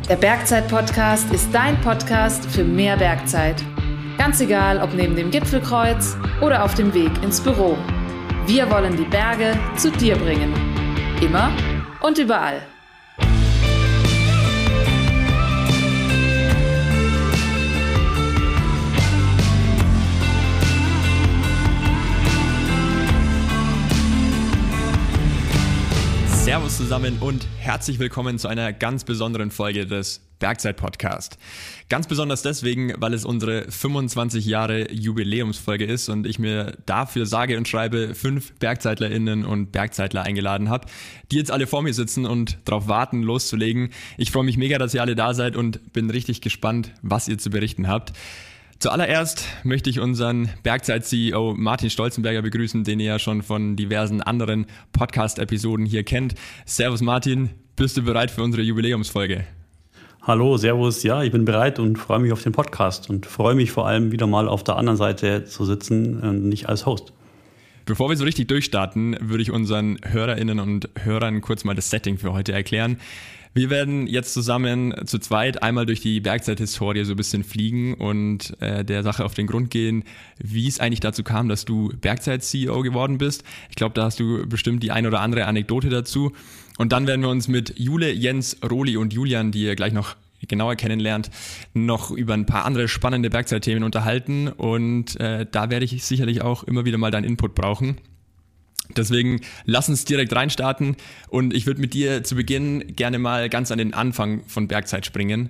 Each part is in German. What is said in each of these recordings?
Der Bergzeit-Podcast ist dein Podcast für mehr Bergzeit. Ganz egal, ob neben dem Gipfelkreuz oder auf dem Weg ins Büro. Wir wollen die Berge zu dir bringen. Immer und überall. Servus zusammen und herzlich willkommen zu einer ganz besonderen Folge des Bergzeit-Podcast. Ganz besonders deswegen, weil es unsere 25 Jahre Jubiläumsfolge ist und ich mir dafür sage und schreibe 5 BergzeitlerInnen und Bergzeitler eingeladen habe, die jetzt alle vor mir sitzen und darauf warten, loszulegen. Ich freue mich mega, dass ihr alle da seid und bin richtig gespannt, was ihr zu berichten habt. Zuallererst möchte ich unseren Bergzeit-CEO Martin Stolzenberger begrüßen, den ihr ja schon von diversen anderen Podcast-Episoden hier kennt. Servus Martin, bist du bereit für unsere Jubiläumsfolge? Hallo, servus, ja, ich bin bereit und freue mich auf den Podcast und freue mich vor allem wieder mal auf der anderen Seite zu sitzen und nicht als Host. Bevor wir so richtig durchstarten, würde ich unseren HörerInnen und Hörern kurz mal das Setting für heute erklären. Wir werden jetzt zusammen zu zweit einmal durch die Bergzeit-Historie so ein bisschen fliegen und der Sache auf den Grund gehen, wie es eigentlich dazu kam, dass du Bergzeit-CEO geworden bist. Ich glaube, da hast du bestimmt die ein oder andere Anekdote dazu. Und dann werden wir uns mit Jule, Jens, Roli und Julian, die ihr gleich noch genauer kennenlernt, noch über ein paar andere spannende Bergzeit-Themen unterhalten. Und da werde ich sicherlich auch immer wieder mal deinen Input brauchen. Deswegen lass uns direkt reinstarten und ich würde mit dir zu Beginn gerne mal ganz an den Anfang von Bergzeit springen.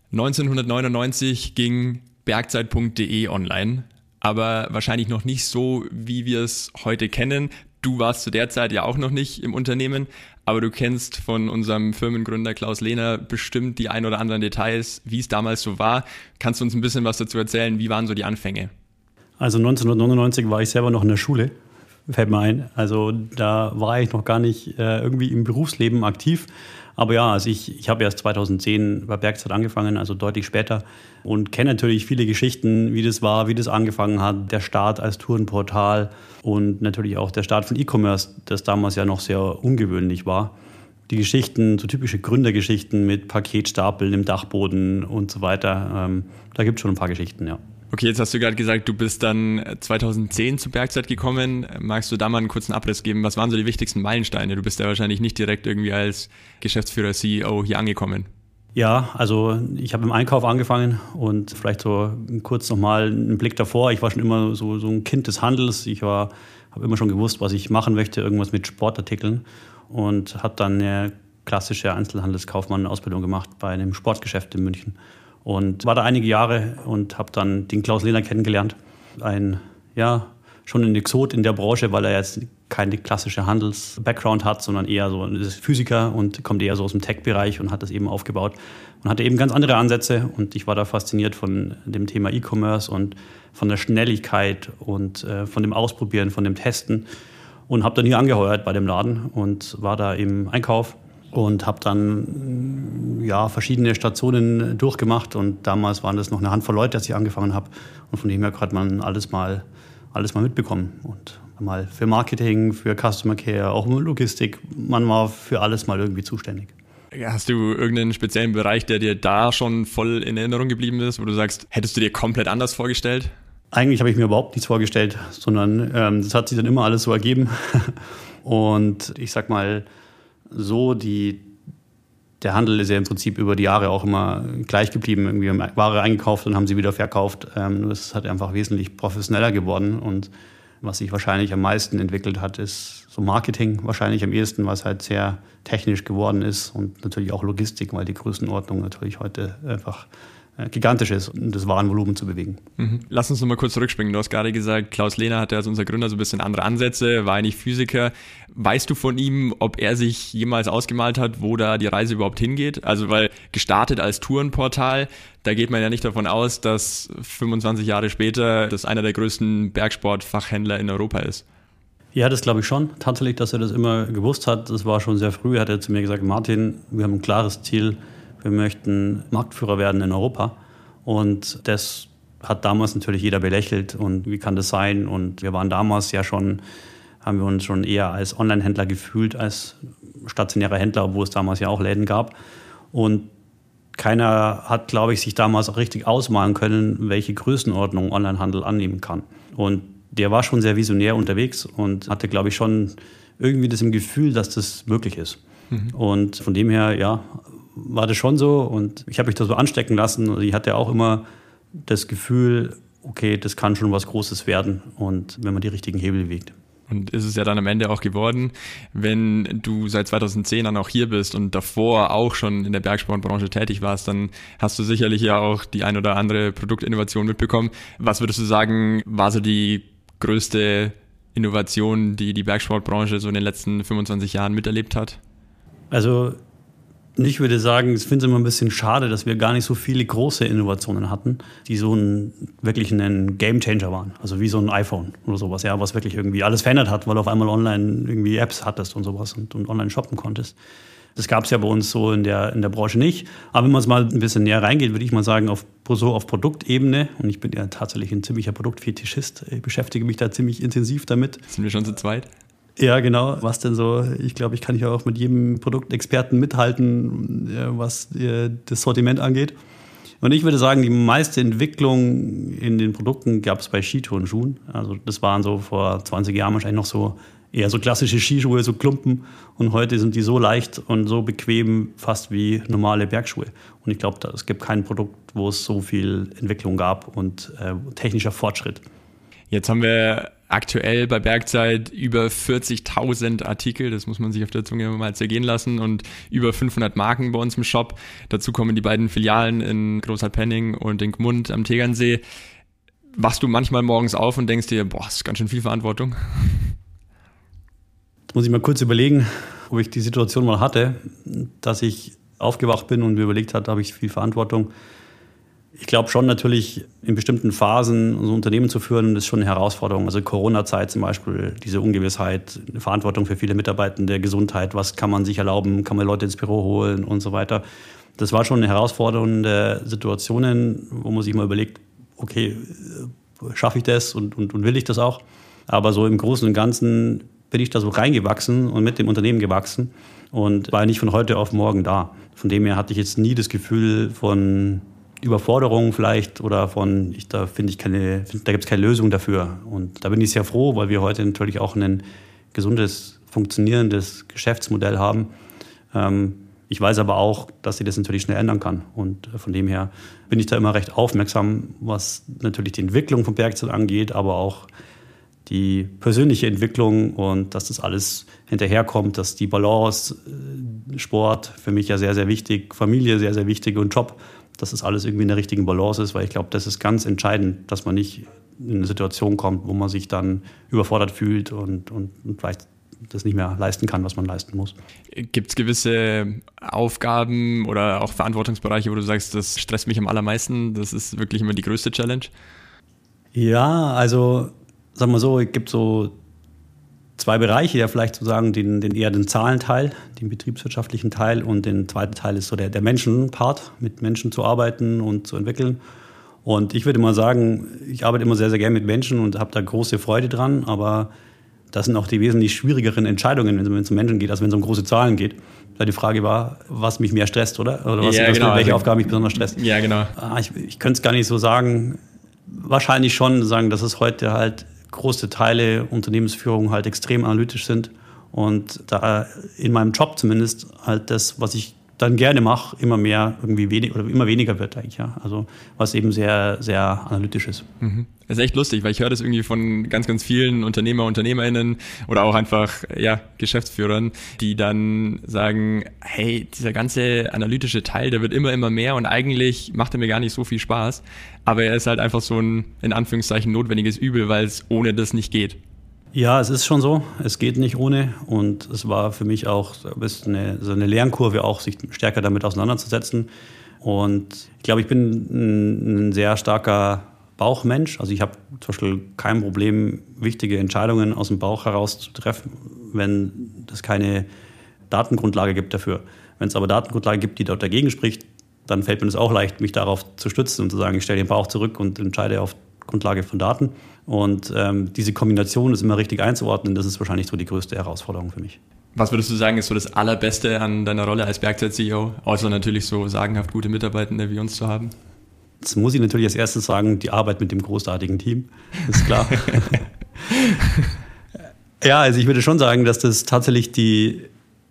1999 ging bergzeit.de online, aber wahrscheinlich noch nicht so, wie wir es heute kennen. Du warst zu der Zeit ja auch noch nicht im Unternehmen, aber du kennst von unserem Firmengründer Klaus Lehner bestimmt die ein oder anderen Details, wie es damals so war. Kannst du uns ein bisschen was dazu erzählen? Wie waren so die Anfänge? Also 1999 war ich selber noch in der Schule. Fällt mir ein. Also da war ich noch gar nicht irgendwie im Berufsleben aktiv. Aber ja, also ich habe erst 2010 bei Bergzeit angefangen, also deutlich später. Und kenne natürlich viele Geschichten, wie das war, wie das angefangen hat. Der Start als Tourenportal und natürlich auch der Start von E-Commerce, das damals ja noch sehr ungewöhnlich war. Die Geschichten, so typische Gründergeschichten mit Paketstapeln im Dachboden und so weiter. Da gibt es schon ein paar Geschichten, ja. Okay, jetzt hast du gerade gesagt, du bist dann 2010 zu Bergzeit gekommen. Magst du da mal einen kurzen Abriss geben? Was waren so die wichtigsten Meilensteine? Du bist ja wahrscheinlich nicht direkt irgendwie als Geschäftsführer, CEO hier angekommen. Ja, also ich habe im Einkauf angefangen und vielleicht so kurz nochmal einen Blick davor. Ich war schon immer so ein Kind des Handels. Ich habe immer schon gewusst, was ich machen möchte, irgendwas mit Sportartikeln und habe dann eine klassische Einzelhandelskaufmann-Ausbildung gemacht bei einem Sportgeschäft in München. Und war da einige Jahre und habe dann den Klaus Lehner kennengelernt. Schon ein Exot in der Branche, weil er jetzt keine klassische Handels-Background hat, sondern eher so ist Physiker und kommt eher so aus dem Tech-Bereich und hat das eben aufgebaut. Und hatte eben ganz andere Ansätze und ich war da fasziniert von dem Thema E-Commerce und von der Schnelligkeit und von dem Ausprobieren, von dem Testen. Und habe dann hier angeheuert bei dem Laden und war da im Einkauf. Und habe dann verschiedene Stationen durchgemacht und damals waren das noch eine Handvoll Leute, als ich angefangen habe. Und von dem her hat man alles mal mitbekommen. Und mal für Marketing, für Customer Care, auch Logistik. Man war für alles mal irgendwie zuständig. Hast du irgendeinen speziellen Bereich, der dir da schon voll in Erinnerung geblieben ist, wo du sagst, hättest du dir komplett anders vorgestellt? Eigentlich habe ich mir überhaupt nichts vorgestellt, sondern das hat sich dann immer alles so ergeben. Und ich sag mal, der Handel ist ja im Prinzip über die Jahre auch immer gleich geblieben. Irgendwie haben Ware eingekauft und haben sie wieder verkauft. Das hat einfach wesentlich professioneller geworden. Und was sich wahrscheinlich am meisten entwickelt hat, ist so Marketing wahrscheinlich am ehesten, was halt sehr technisch geworden ist. Und natürlich auch Logistik, weil die Größenordnung natürlich heute einfach gigantisch ist, um das Warenvolumen zu bewegen. Lass uns noch mal kurz zurückspringen. Du hast gerade gesagt, Klaus Lehner hatte als unser Gründer so ein bisschen andere Ansätze, war eigentlich Physiker. Weißt du von ihm, ob er sich jemals ausgemalt hat, wo da die Reise überhaupt hingeht? Also weil gestartet als Tourenportal, da geht man ja nicht davon aus, dass 25 Jahre später das einer der größten Bergsportfachhändler in Europa ist. Ja, das glaube ich schon. Tatsächlich, dass er das immer gewusst hat. Das war schon sehr früh. Hat er zu mir gesagt, Martin, wir haben ein klares Ziel. Wir möchten Marktführer werden in Europa. Und das hat damals natürlich jeder belächelt. Und wie kann das sein? Und wir waren damals haben wir uns schon eher als Online-Händler gefühlt, als stationärer Händler, obwohl es damals ja auch Läden gab. Und keiner hat, glaube ich, sich damals auch richtig ausmalen können, welche Größenordnung Onlinehandel annehmen kann. Und der war schon sehr visionär unterwegs und hatte, glaube ich, schon irgendwie das im Gefühl, dass das möglich ist. Und von dem her, ja, war das schon so. Und ich habe mich da so anstecken lassen. Also ich hatte auch immer das Gefühl, okay, das kann schon was Großes werden. Und wenn man die richtigen Hebel bewegt. Und ist es ja dann am Ende auch geworden, wenn du seit 2010 dann auch hier bist und davor auch schon in der Bergsportbranche tätig warst, dann hast du sicherlich ja auch die ein oder andere Produktinnovation mitbekommen. Was würdest du sagen, war so die größte Innovation, die die Bergsportbranche so in den letzten 25 Jahren miterlebt hat? Also ich würde sagen, ich finde es immer ein bisschen schade, dass wir gar nicht so viele große Innovationen hatten, die so wirklich ein Gamechanger waren. Also wie so ein iPhone oder sowas, ja, was wirklich irgendwie alles verändert hat, weil du auf einmal online irgendwie Apps hattest und sowas und online shoppen konntest. Das gab es ja bei uns so in der Branche nicht. Aber wenn man es mal ein bisschen näher reingeht, würde ich mal sagen, auf Produktebene, und ich bin ja tatsächlich ein ziemlicher Produktfetischist, ich beschäftige mich da ziemlich intensiv damit. Sind wir schon zu zweit? Ja, genau. Was denn so? Ich glaube, ich kann ja auch mit jedem Produktexperten mithalten, was das Sortiment angeht. Und ich würde sagen, die meiste Entwicklung in den Produkten gab es bei Skitourenschuhen. Also das waren so vor 20 Jahren wahrscheinlich noch so eher so klassische Skischuhe, so Klumpen. Und heute sind die so leicht und so bequem, fast wie normale Bergschuhe. Und ich glaube, es gibt kein Produkt, wo es so viel Entwicklung gab und technischer Fortschritt. Jetzt haben wir aktuell bei Bergzeit über 40.000 Artikel, das muss man sich auf der Zunge mal zergehen lassen, und über 500 Marken bei uns im Shop. Dazu kommen die beiden Filialen in Großhardt-Penning und in Gmund am Tegernsee. Wachst du manchmal morgens auf und denkst dir, boah, das ist ganz schön viel Verantwortung? Jetzt muss ich mal kurz überlegen, ob ich die Situation mal hatte, dass ich aufgewacht bin und mir überlegt habe, habe ich viel Verantwortung. Ich glaube schon natürlich, in bestimmten Phasen so ein Unternehmen zu führen, ist schon eine Herausforderung. Also Corona-Zeit zum Beispiel, diese Ungewissheit, eine Verantwortung für viele Mitarbeitende, Gesundheit, was kann man sich erlauben, kann man Leute ins Büro holen und so weiter. Das war schon eine herausfordernde Situation, wo man sich mal überlegt, okay, schaffe ich das und will ich das auch? Aber so im Großen und Ganzen bin ich da so reingewachsen und mit dem Unternehmen gewachsen und war nicht von heute auf morgen da. Von dem her hatte ich jetzt nie das Gefühl von Überforderung vielleicht oder von, da gibt es keine Lösung dafür. Und da bin ich sehr froh, weil wir heute natürlich auch ein gesundes, funktionierendes Geschäftsmodell haben. Ich weiß aber auch, dass sich das natürlich schnell ändern kann. Und von dem her bin ich da immer recht aufmerksam, was natürlich die Entwicklung von Bergzeit angeht, aber auch die persönliche Entwicklung und dass das alles hinterherkommt, dass die Balance, Sport für mich ja sehr, sehr wichtig, Familie sehr, sehr wichtig und Job, dass das alles irgendwie in der richtigen Balance ist, weil ich glaube, das ist ganz entscheidend, dass man nicht in eine Situation kommt, wo man sich dann überfordert fühlt und vielleicht das nicht mehr leisten kann, was man leisten muss. Gibt es gewisse Aufgaben oder auch Verantwortungsbereiche, wo du sagst, das stresst mich am allermeisten, das ist wirklich immer die größte Challenge? Ja, also sagen wir so, es gibt so zwei Bereiche, ja vielleicht sozusagen eher den Zahlenteil, den betriebswirtschaftlichen Teil, und den zweiten Teil ist so der Menschenpart, mit Menschen zu arbeiten und zu entwickeln. Und ich würde mal sagen, ich arbeite immer sehr, sehr gerne mit Menschen und habe da große Freude dran, aber das sind auch die wesentlich schwierigeren Entscheidungen, wenn es um Menschen geht, als wenn es um große Zahlen geht. Weil die Frage war, was mich mehr stresst, oder? Oder welche Aufgabe mich besonders stresst. Ja, genau. Ich könnte es gar nicht so sagen. Wahrscheinlich schon sagen, dass es heute halt große Teile Unternehmensführung halt extrem analytisch sind und da in meinem Job zumindest halt das, was ich dann gerne mache, immer weniger wird eigentlich, ja. Also was eben sehr, sehr analytisch ist. Mhm. Das ist echt lustig, weil ich höre das irgendwie von ganz, ganz vielen UnternehmerInnen oder auch einfach, ja, Geschäftsführern, die dann sagen, hey, dieser ganze analytische Teil, der wird immer mehr und eigentlich macht er mir gar nicht so viel Spaß, aber er ist halt einfach so ein, in Anführungszeichen, notwendiges Übel, weil es ohne das nicht geht. Ja, es ist schon so. Es geht nicht ohne. Und es war für mich auch so eine Lernkurve, auch sich stärker damit auseinanderzusetzen. Und ich glaube, ich bin ein sehr starker Bauchmensch. Also ich habe zum Beispiel kein Problem, wichtige Entscheidungen aus dem Bauch heraus zu treffen, wenn es keine Datengrundlage gibt dafür. Wenn es aber Datengrundlage gibt, die dort dagegen spricht, dann fällt mir das auch leicht, mich darauf zu stützen und zu sagen, ich stelle den Bauch zurück und entscheide Grundlage von Daten. Und diese Kombination ist immer richtig einzuordnen. Das ist wahrscheinlich so die größte Herausforderung für mich. Was würdest du sagen, ist so das Allerbeste an deiner Rolle als Bergzeit-CEO, außer natürlich so sagenhaft gute Mitarbeitende wie uns zu haben? Jetzt muss ich natürlich als erstes sagen, die Arbeit mit dem großartigen Team, ist klar. Ja, also ich würde schon sagen, dass das tatsächlich die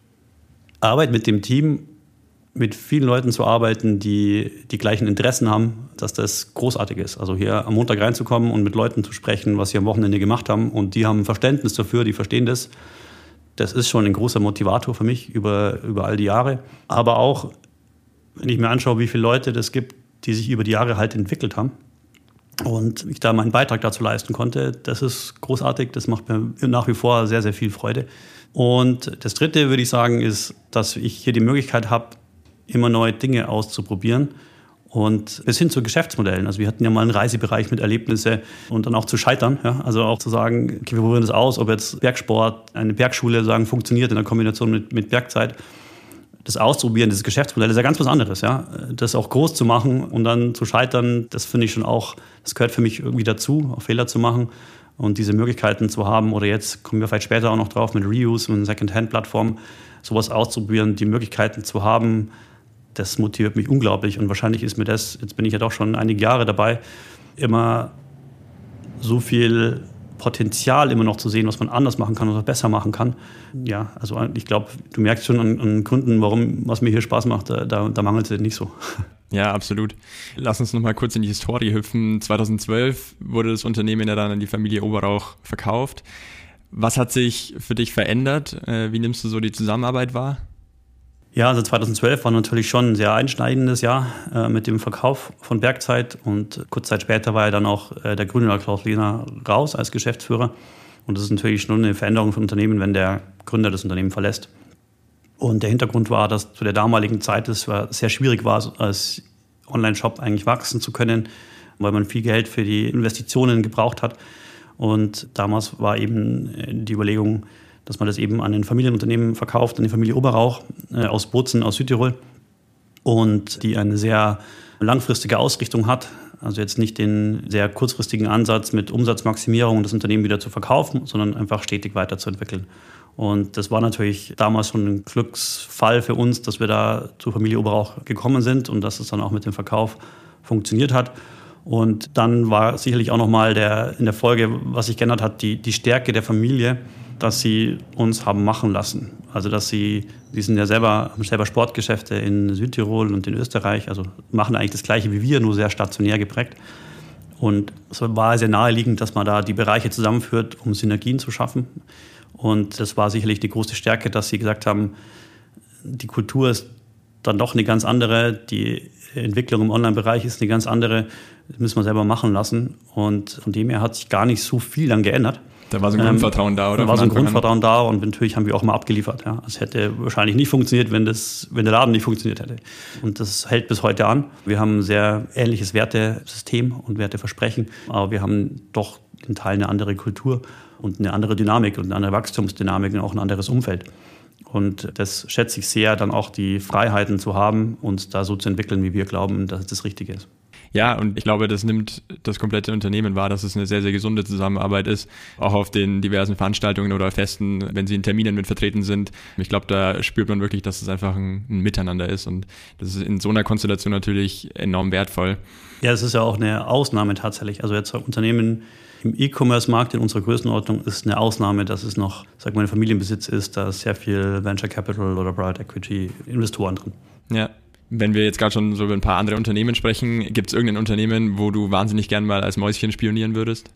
Arbeit mit dem Team, mit vielen Leuten zu arbeiten, die die gleichen Interessen haben, dass das großartig ist. Also hier am Montag reinzukommen und mit Leuten zu sprechen, was sie am Wochenende gemacht haben, und die haben Verständnis dafür, die verstehen das. Das ist schon ein großer Motivator für mich über all die Jahre. Aber auch, wenn ich mir anschaue, wie viele Leute das gibt, die sich über die Jahre halt entwickelt haben und ich da meinen Beitrag dazu leisten konnte, das ist großartig. Das macht mir nach wie vor sehr, sehr viel Freude. Und das Dritte, würde ich sagen, ist, dass ich hier die Möglichkeit habe, immer neue Dinge auszuprobieren. Und bis hin zu Geschäftsmodellen. Also wir hatten ja mal einen Reisebereich mit Erlebnisse und dann auch zu scheitern. Ja? Also auch zu sagen, okay, wir probieren das aus, ob jetzt Bergsport, eine Bergschule funktioniert in der Kombination mit Bergzeit. Das Ausprobieren, dieses Geschäftsmodell ist ja ganz was anderes. Ja? Das auch groß zu machen und dann zu scheitern, das finde ich schon auch, das gehört für mich irgendwie dazu, auch Fehler zu machen und diese Möglichkeiten zu haben. Oder jetzt kommen wir vielleicht später auch noch drauf mit Reuse und Second-Hand-Plattformen, sowas auszuprobieren, die Möglichkeiten zu haben. Das motiviert mich unglaublich und wahrscheinlich ist mir das, jetzt bin ich ja doch schon einige Jahre dabei, immer so viel Potenzial immer noch zu sehen, was man anders machen kann oder besser machen kann. Ja, also ich glaube, du merkst schon an Gründen, was mir hier Spaß macht, da mangelt es nicht so. Ja, absolut. Lass uns noch mal kurz in die Historie hüpfen. 2012 wurde das Unternehmen ja dann an die Familie Oberrauch verkauft. Was hat sich für dich verändert? Wie nimmst du so die Zusammenarbeit wahr? Ja, also 2012 war natürlich schon ein sehr einschneidendes Jahr mit dem Verkauf von Bergzeit und kurz Zeit später war ja dann auch der Gründer Klaus Lehner raus als Geschäftsführer und das ist natürlich schon eine Veränderung für Unternehmen, wenn der Gründer das Unternehmen verlässt. Und der Hintergrund war, dass zu der damaligen Zeit es sehr schwierig war, als Online-Shop eigentlich wachsen zu können, weil man viel Geld für die Investitionen gebraucht hat und damals war eben die Überlegung, dass man das eben an ein Familienunternehmen verkauft, an die Familie Oberrauch aus Bozen, aus Südtirol. Und die eine sehr langfristige Ausrichtung hat. Also jetzt nicht den sehr kurzfristigen Ansatz mit Umsatzmaximierung und das Unternehmen wieder zu verkaufen, sondern einfach stetig weiterzuentwickeln. Und das war natürlich damals schon ein Glücksfall für uns, dass wir da zur Familie Oberrauch gekommen sind und dass es dann auch mit dem Verkauf funktioniert hat. Und dann war sicherlich auch nochmal in der Folge, was sich geändert hat, die Stärke der Familie, dass sie uns haben machen lassen. Also dass die sind ja selber Sportgeschäfte in Südtirol und in Österreich, also machen eigentlich das Gleiche wie wir, nur sehr stationär geprägt. Und es war sehr naheliegend, dass man da die Bereiche zusammenführt, um Synergien zu schaffen. Und das war sicherlich die große Stärke, dass sie gesagt haben, die Kultur ist dann doch eine ganz andere, die Entwicklung im Online-Bereich ist eine ganz andere, das müssen wir selber machen lassen. Und von dem her hat sich gar nicht so viel dann geändert. Da war so ein Grundvertrauen da, oder? Da war so ein Grundvertrauen da und natürlich haben wir auch mal abgeliefert. Ja. Es hätte wahrscheinlich nicht funktioniert, wenn der Laden nicht funktioniert hätte. Und das hält bis heute an. Wir haben ein sehr ähnliches Wertesystem und Werteversprechen, aber wir haben doch in Teilen eine andere Kultur und eine andere Dynamik und eine andere Wachstumsdynamik und auch ein anderes Umfeld. Und das schätze ich sehr, dann auch die Freiheiten zu haben, uns da so zu entwickeln, wie wir glauben, dass es das Richtige ist. Ja, und ich glaube, das nimmt das komplette Unternehmen wahr, dass es eine sehr, sehr gesunde Zusammenarbeit ist, auch auf den diversen Veranstaltungen oder Festen, wenn sie in Terminen mit vertreten sind. Ich glaube, da spürt man wirklich, dass es einfach ein Miteinander ist und das ist in so einer Konstellation natürlich enorm wertvoll. Ja, das ist ja auch eine Ausnahme tatsächlich. Also jetzt Unternehmen im E-Commerce-Markt in unserer Größenordnung ist eine Ausnahme, dass es noch, sag mal, ein Familienbesitz ist, da ist sehr viel Venture Capital oder Private Equity Investoren drin. Ja. Wenn wir jetzt gerade schon so über ein paar andere Unternehmen sprechen, gibt es irgendein Unternehmen, wo du wahnsinnig gern mal als Mäuschen spionieren würdest?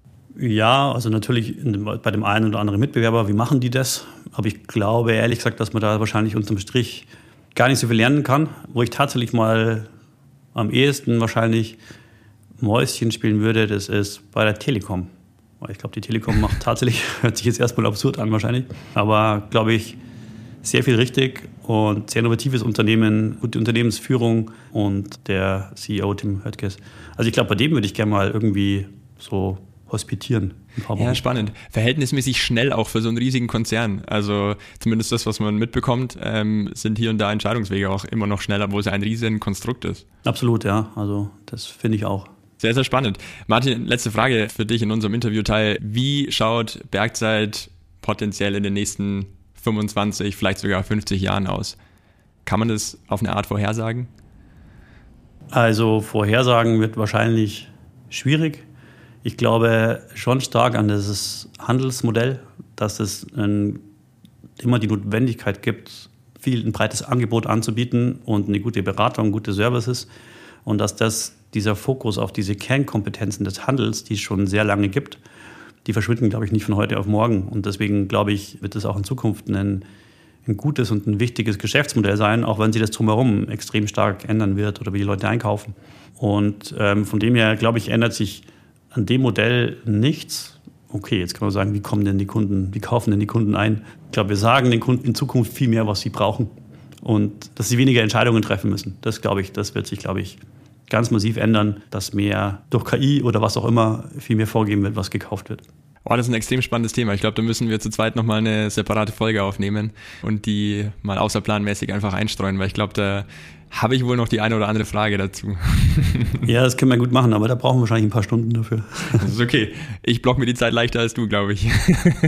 Ja, also natürlich bei dem einen oder anderen Mitbewerber, wie machen die das? Aber ich glaube ehrlich gesagt, dass man da wahrscheinlich unterm Strich gar nicht so viel lernen kann. Wo ich tatsächlich mal am ehesten wahrscheinlich Mäuschen spielen würde, das ist bei der Telekom. Ich glaube, die Telekom macht tatsächlich, hört sich jetzt erstmal absurd an wahrscheinlich, aber glaube ich, sehr viel richtig und sehr innovatives Unternehmen, gute Unternehmensführung und der CEO Tim Höttges. Also ich glaube, bei dem würde ich gerne mal irgendwie so hospitieren. Ja, spannend. Verhältnismäßig schnell auch für so einen riesigen Konzern. Also zumindest das, was man mitbekommt, sind hier und da Entscheidungswege auch immer noch schneller, obwohl es ein riesen Konstrukt ist. Absolut, ja. Also das finde ich auch. Sehr, sehr spannend. Martin, letzte Frage für dich in unserem Interviewteil. Wie schaut Bergzeit potenziell in den nächsten 25, vielleicht sogar 50 Jahren aus? Kann man das auf eine Art vorhersagen? Also vorhersagen wird wahrscheinlich schwierig. Ich glaube schon stark an dieses Handelsmodell, dass es immer die Notwendigkeit gibt, ein breites Angebot anzubieten und eine gute Beratung, gute Services. Und dass dieser Fokus auf diese Kernkompetenzen des Handels, die es schon sehr lange gibt, die verschwinden, glaube ich, nicht von heute auf morgen. Und deswegen, glaube ich, wird es auch in Zukunft ein gutes und ein wichtiges Geschäftsmodell sein, auch wenn sich das drumherum extrem stark ändern wird oder wie die Leute einkaufen. Und von dem her, glaube ich, ändert sich an dem Modell nichts. Okay, jetzt kann man sagen, wie kaufen denn die Kunden ein? Ich glaube, wir sagen den Kunden in Zukunft viel mehr, was sie brauchen und dass sie weniger Entscheidungen treffen müssen. Das wird sich, glaube ich, ganz massiv ändern, dass mehr durch KI oder was auch immer viel mehr vorgeben wird, was gekauft wird. Oh, das ist ein extrem spannendes Thema. Ich glaube, da müssen wir zu zweit nochmal eine separate Folge aufnehmen und die mal außerplanmäßig einfach einstreuen, weil ich glaube, da habe ich wohl noch die eine oder andere Frage dazu. Ja, das können wir gut machen, aber da brauchen wir wahrscheinlich ein paar Stunden dafür. Das ist okay. Ich block mir die Zeit leichter als du, glaube ich.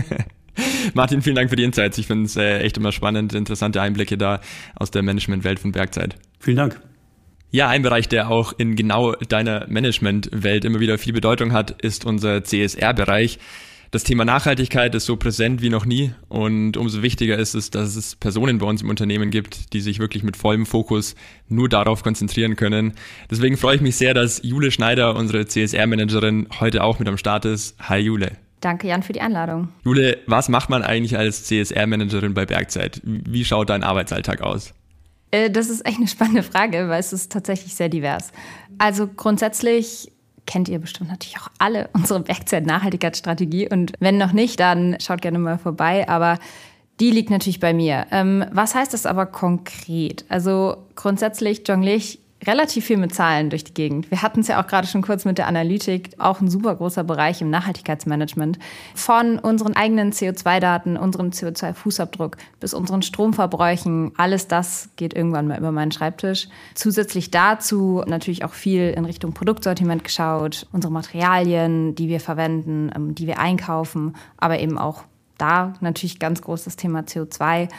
Martin, vielen Dank für die Insights. Ich finde es echt immer spannend, interessante Einblicke da aus der Managementwelt von Bergzeit. Vielen Dank. Ja, ein Bereich, der auch in genau deiner Managementwelt immer wieder viel Bedeutung hat, ist unser CSR-Bereich. Das Thema Nachhaltigkeit ist so präsent wie noch nie und umso wichtiger ist es, dass es Personen bei uns im Unternehmen gibt, die sich wirklich mit vollem Fokus nur darauf konzentrieren können. Deswegen freue ich mich sehr, dass Jule Schneider, unsere CSR-Managerin, heute auch mit am Start ist. Hi Jule. Danke Jan für die Einladung. Jule, was macht man eigentlich als CSR-Managerin bei Bergzeit? Wie schaut dein Arbeitsalltag aus? Das ist echt eine spannende Frage, weil es ist tatsächlich sehr divers. Also grundsätzlich kennt ihr bestimmt natürlich auch alle unsere Bergzeit-Nachhaltigkeitsstrategie. Und wenn noch nicht, dann schaut gerne mal vorbei. Aber die liegt natürlich bei mir. Was heißt das aber konkret? Also grundsätzlich jongliere ich relativ viel mit Zahlen durch die Gegend. Wir hatten es ja auch gerade schon kurz mit der Analytik, auch ein super großer Bereich im Nachhaltigkeitsmanagement. Von unseren eigenen CO2-Daten, unserem CO2-Fußabdruck bis unseren Stromverbräuchen, alles das geht irgendwann mal über meinen Schreibtisch. Zusätzlich dazu natürlich auch viel in Richtung Produktsortiment geschaut, unsere Materialien, die wir verwenden, die wir einkaufen, aber eben auch da natürlich ganz groß das Thema CO2.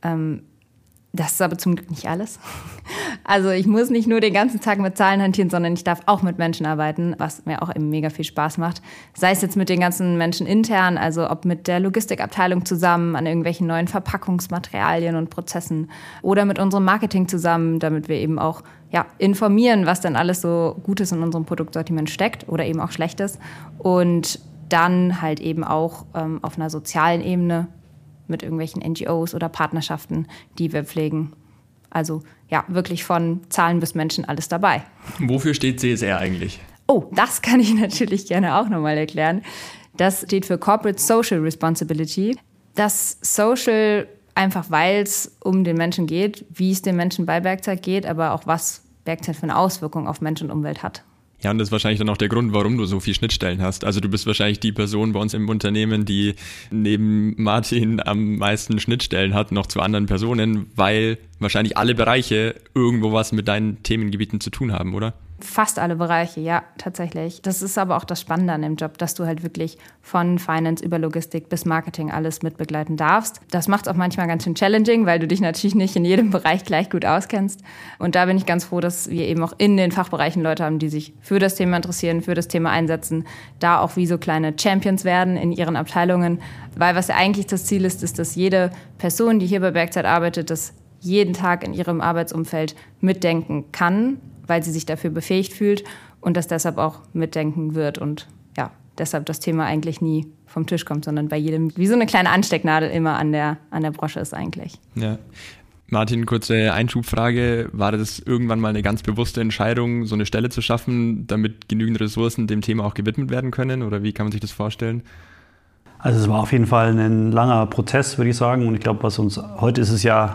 Das ist aber zum Glück nicht alles. Also ich muss nicht nur den ganzen Tag mit Zahlen hantieren, sondern ich darf auch mit Menschen arbeiten, was mir auch eben mega viel Spaß macht. Sei es jetzt mit den ganzen Menschen intern, also ob mit der Logistikabteilung zusammen an irgendwelchen neuen Verpackungsmaterialien und Prozessen oder mit unserem Marketing zusammen, damit wir eben auch informieren, was dann alles so Gutes in unserem Produktsortiment steckt oder eben auch Schlechtes. Und dann halt eben auch auf einer sozialen Ebene mit irgendwelchen NGOs oder Partnerschaften, die wir pflegen. Also wirklich von Zahlen bis Menschen alles dabei. Wofür steht CSR eigentlich? Oh, das kann ich natürlich gerne auch nochmal erklären. Das steht für Corporate Social Responsibility. Das Social einfach, weil es um den Menschen geht, wie es den Menschen bei Bergzeit geht, aber auch was Bergzeit für eine Auswirkung auf Mensch und Umwelt hat. Ja, und das ist wahrscheinlich dann auch der Grund, warum du so viele Schnittstellen hast. Also du bist wahrscheinlich die Person bei uns im Unternehmen, die neben Martin am meisten Schnittstellen hat, noch zu anderen Personen, weil wahrscheinlich alle Bereiche irgendwo was mit deinen Themengebieten zu tun haben, oder? Fast alle Bereiche, ja, tatsächlich. Das ist aber auch das Spannende an dem Job, dass du halt wirklich von Finance über Logistik bis Marketing alles mitbegleiten darfst. Das macht es auch manchmal ganz schön challenging, weil du dich natürlich nicht in jedem Bereich gleich gut auskennst. Und da bin ich ganz froh, dass wir eben auch in den Fachbereichen Leute haben, die sich für das Thema interessieren, für das Thema einsetzen, da auch wie so kleine Champions werden in ihren Abteilungen. Weil was ja eigentlich das Ziel ist, ist, dass jede Person, die hier bei Bergzeit arbeitet, das jeden Tag in ihrem Arbeitsumfeld mitdenken kann, weil sie sich dafür befähigt fühlt und das deshalb auch mitdenken wird und deshalb das Thema eigentlich nie vom Tisch kommt, sondern bei jedem wie so eine kleine Anstecknadel immer an der Brosche ist eigentlich. Ja. Martin, kurze Einschubfrage. War das irgendwann mal eine ganz bewusste Entscheidung, so eine Stelle zu schaffen, damit genügend Ressourcen dem Thema auch gewidmet werden können? Oder wie kann man sich das vorstellen? Also es war auf jeden Fall ein langer Prozess, würde ich sagen. Und ich glaube, heute ist es ja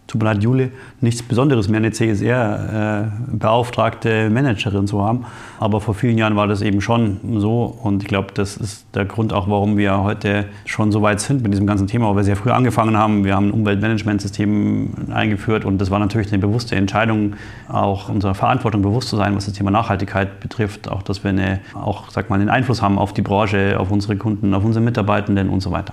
tut mir leid, Jule, nichts Besonderes mehr, eine CSR-beauftragte Managerin zu haben. Aber vor vielen Jahren war das eben schon so. Und ich glaube, das ist der Grund auch, warum wir heute schon so weit sind mit diesem ganzen Thema, weil wir sehr früh angefangen haben. Wir haben ein Umweltmanagementsystem eingeführt und das war natürlich eine bewusste Entscheidung, auch unserer Verantwortung bewusst zu sein, was das Thema Nachhaltigkeit betrifft. Auch, dass wir einen Einfluss haben auf die Branche, auf unsere Kunden, auf unsere Mitarbeitenden und so weiter.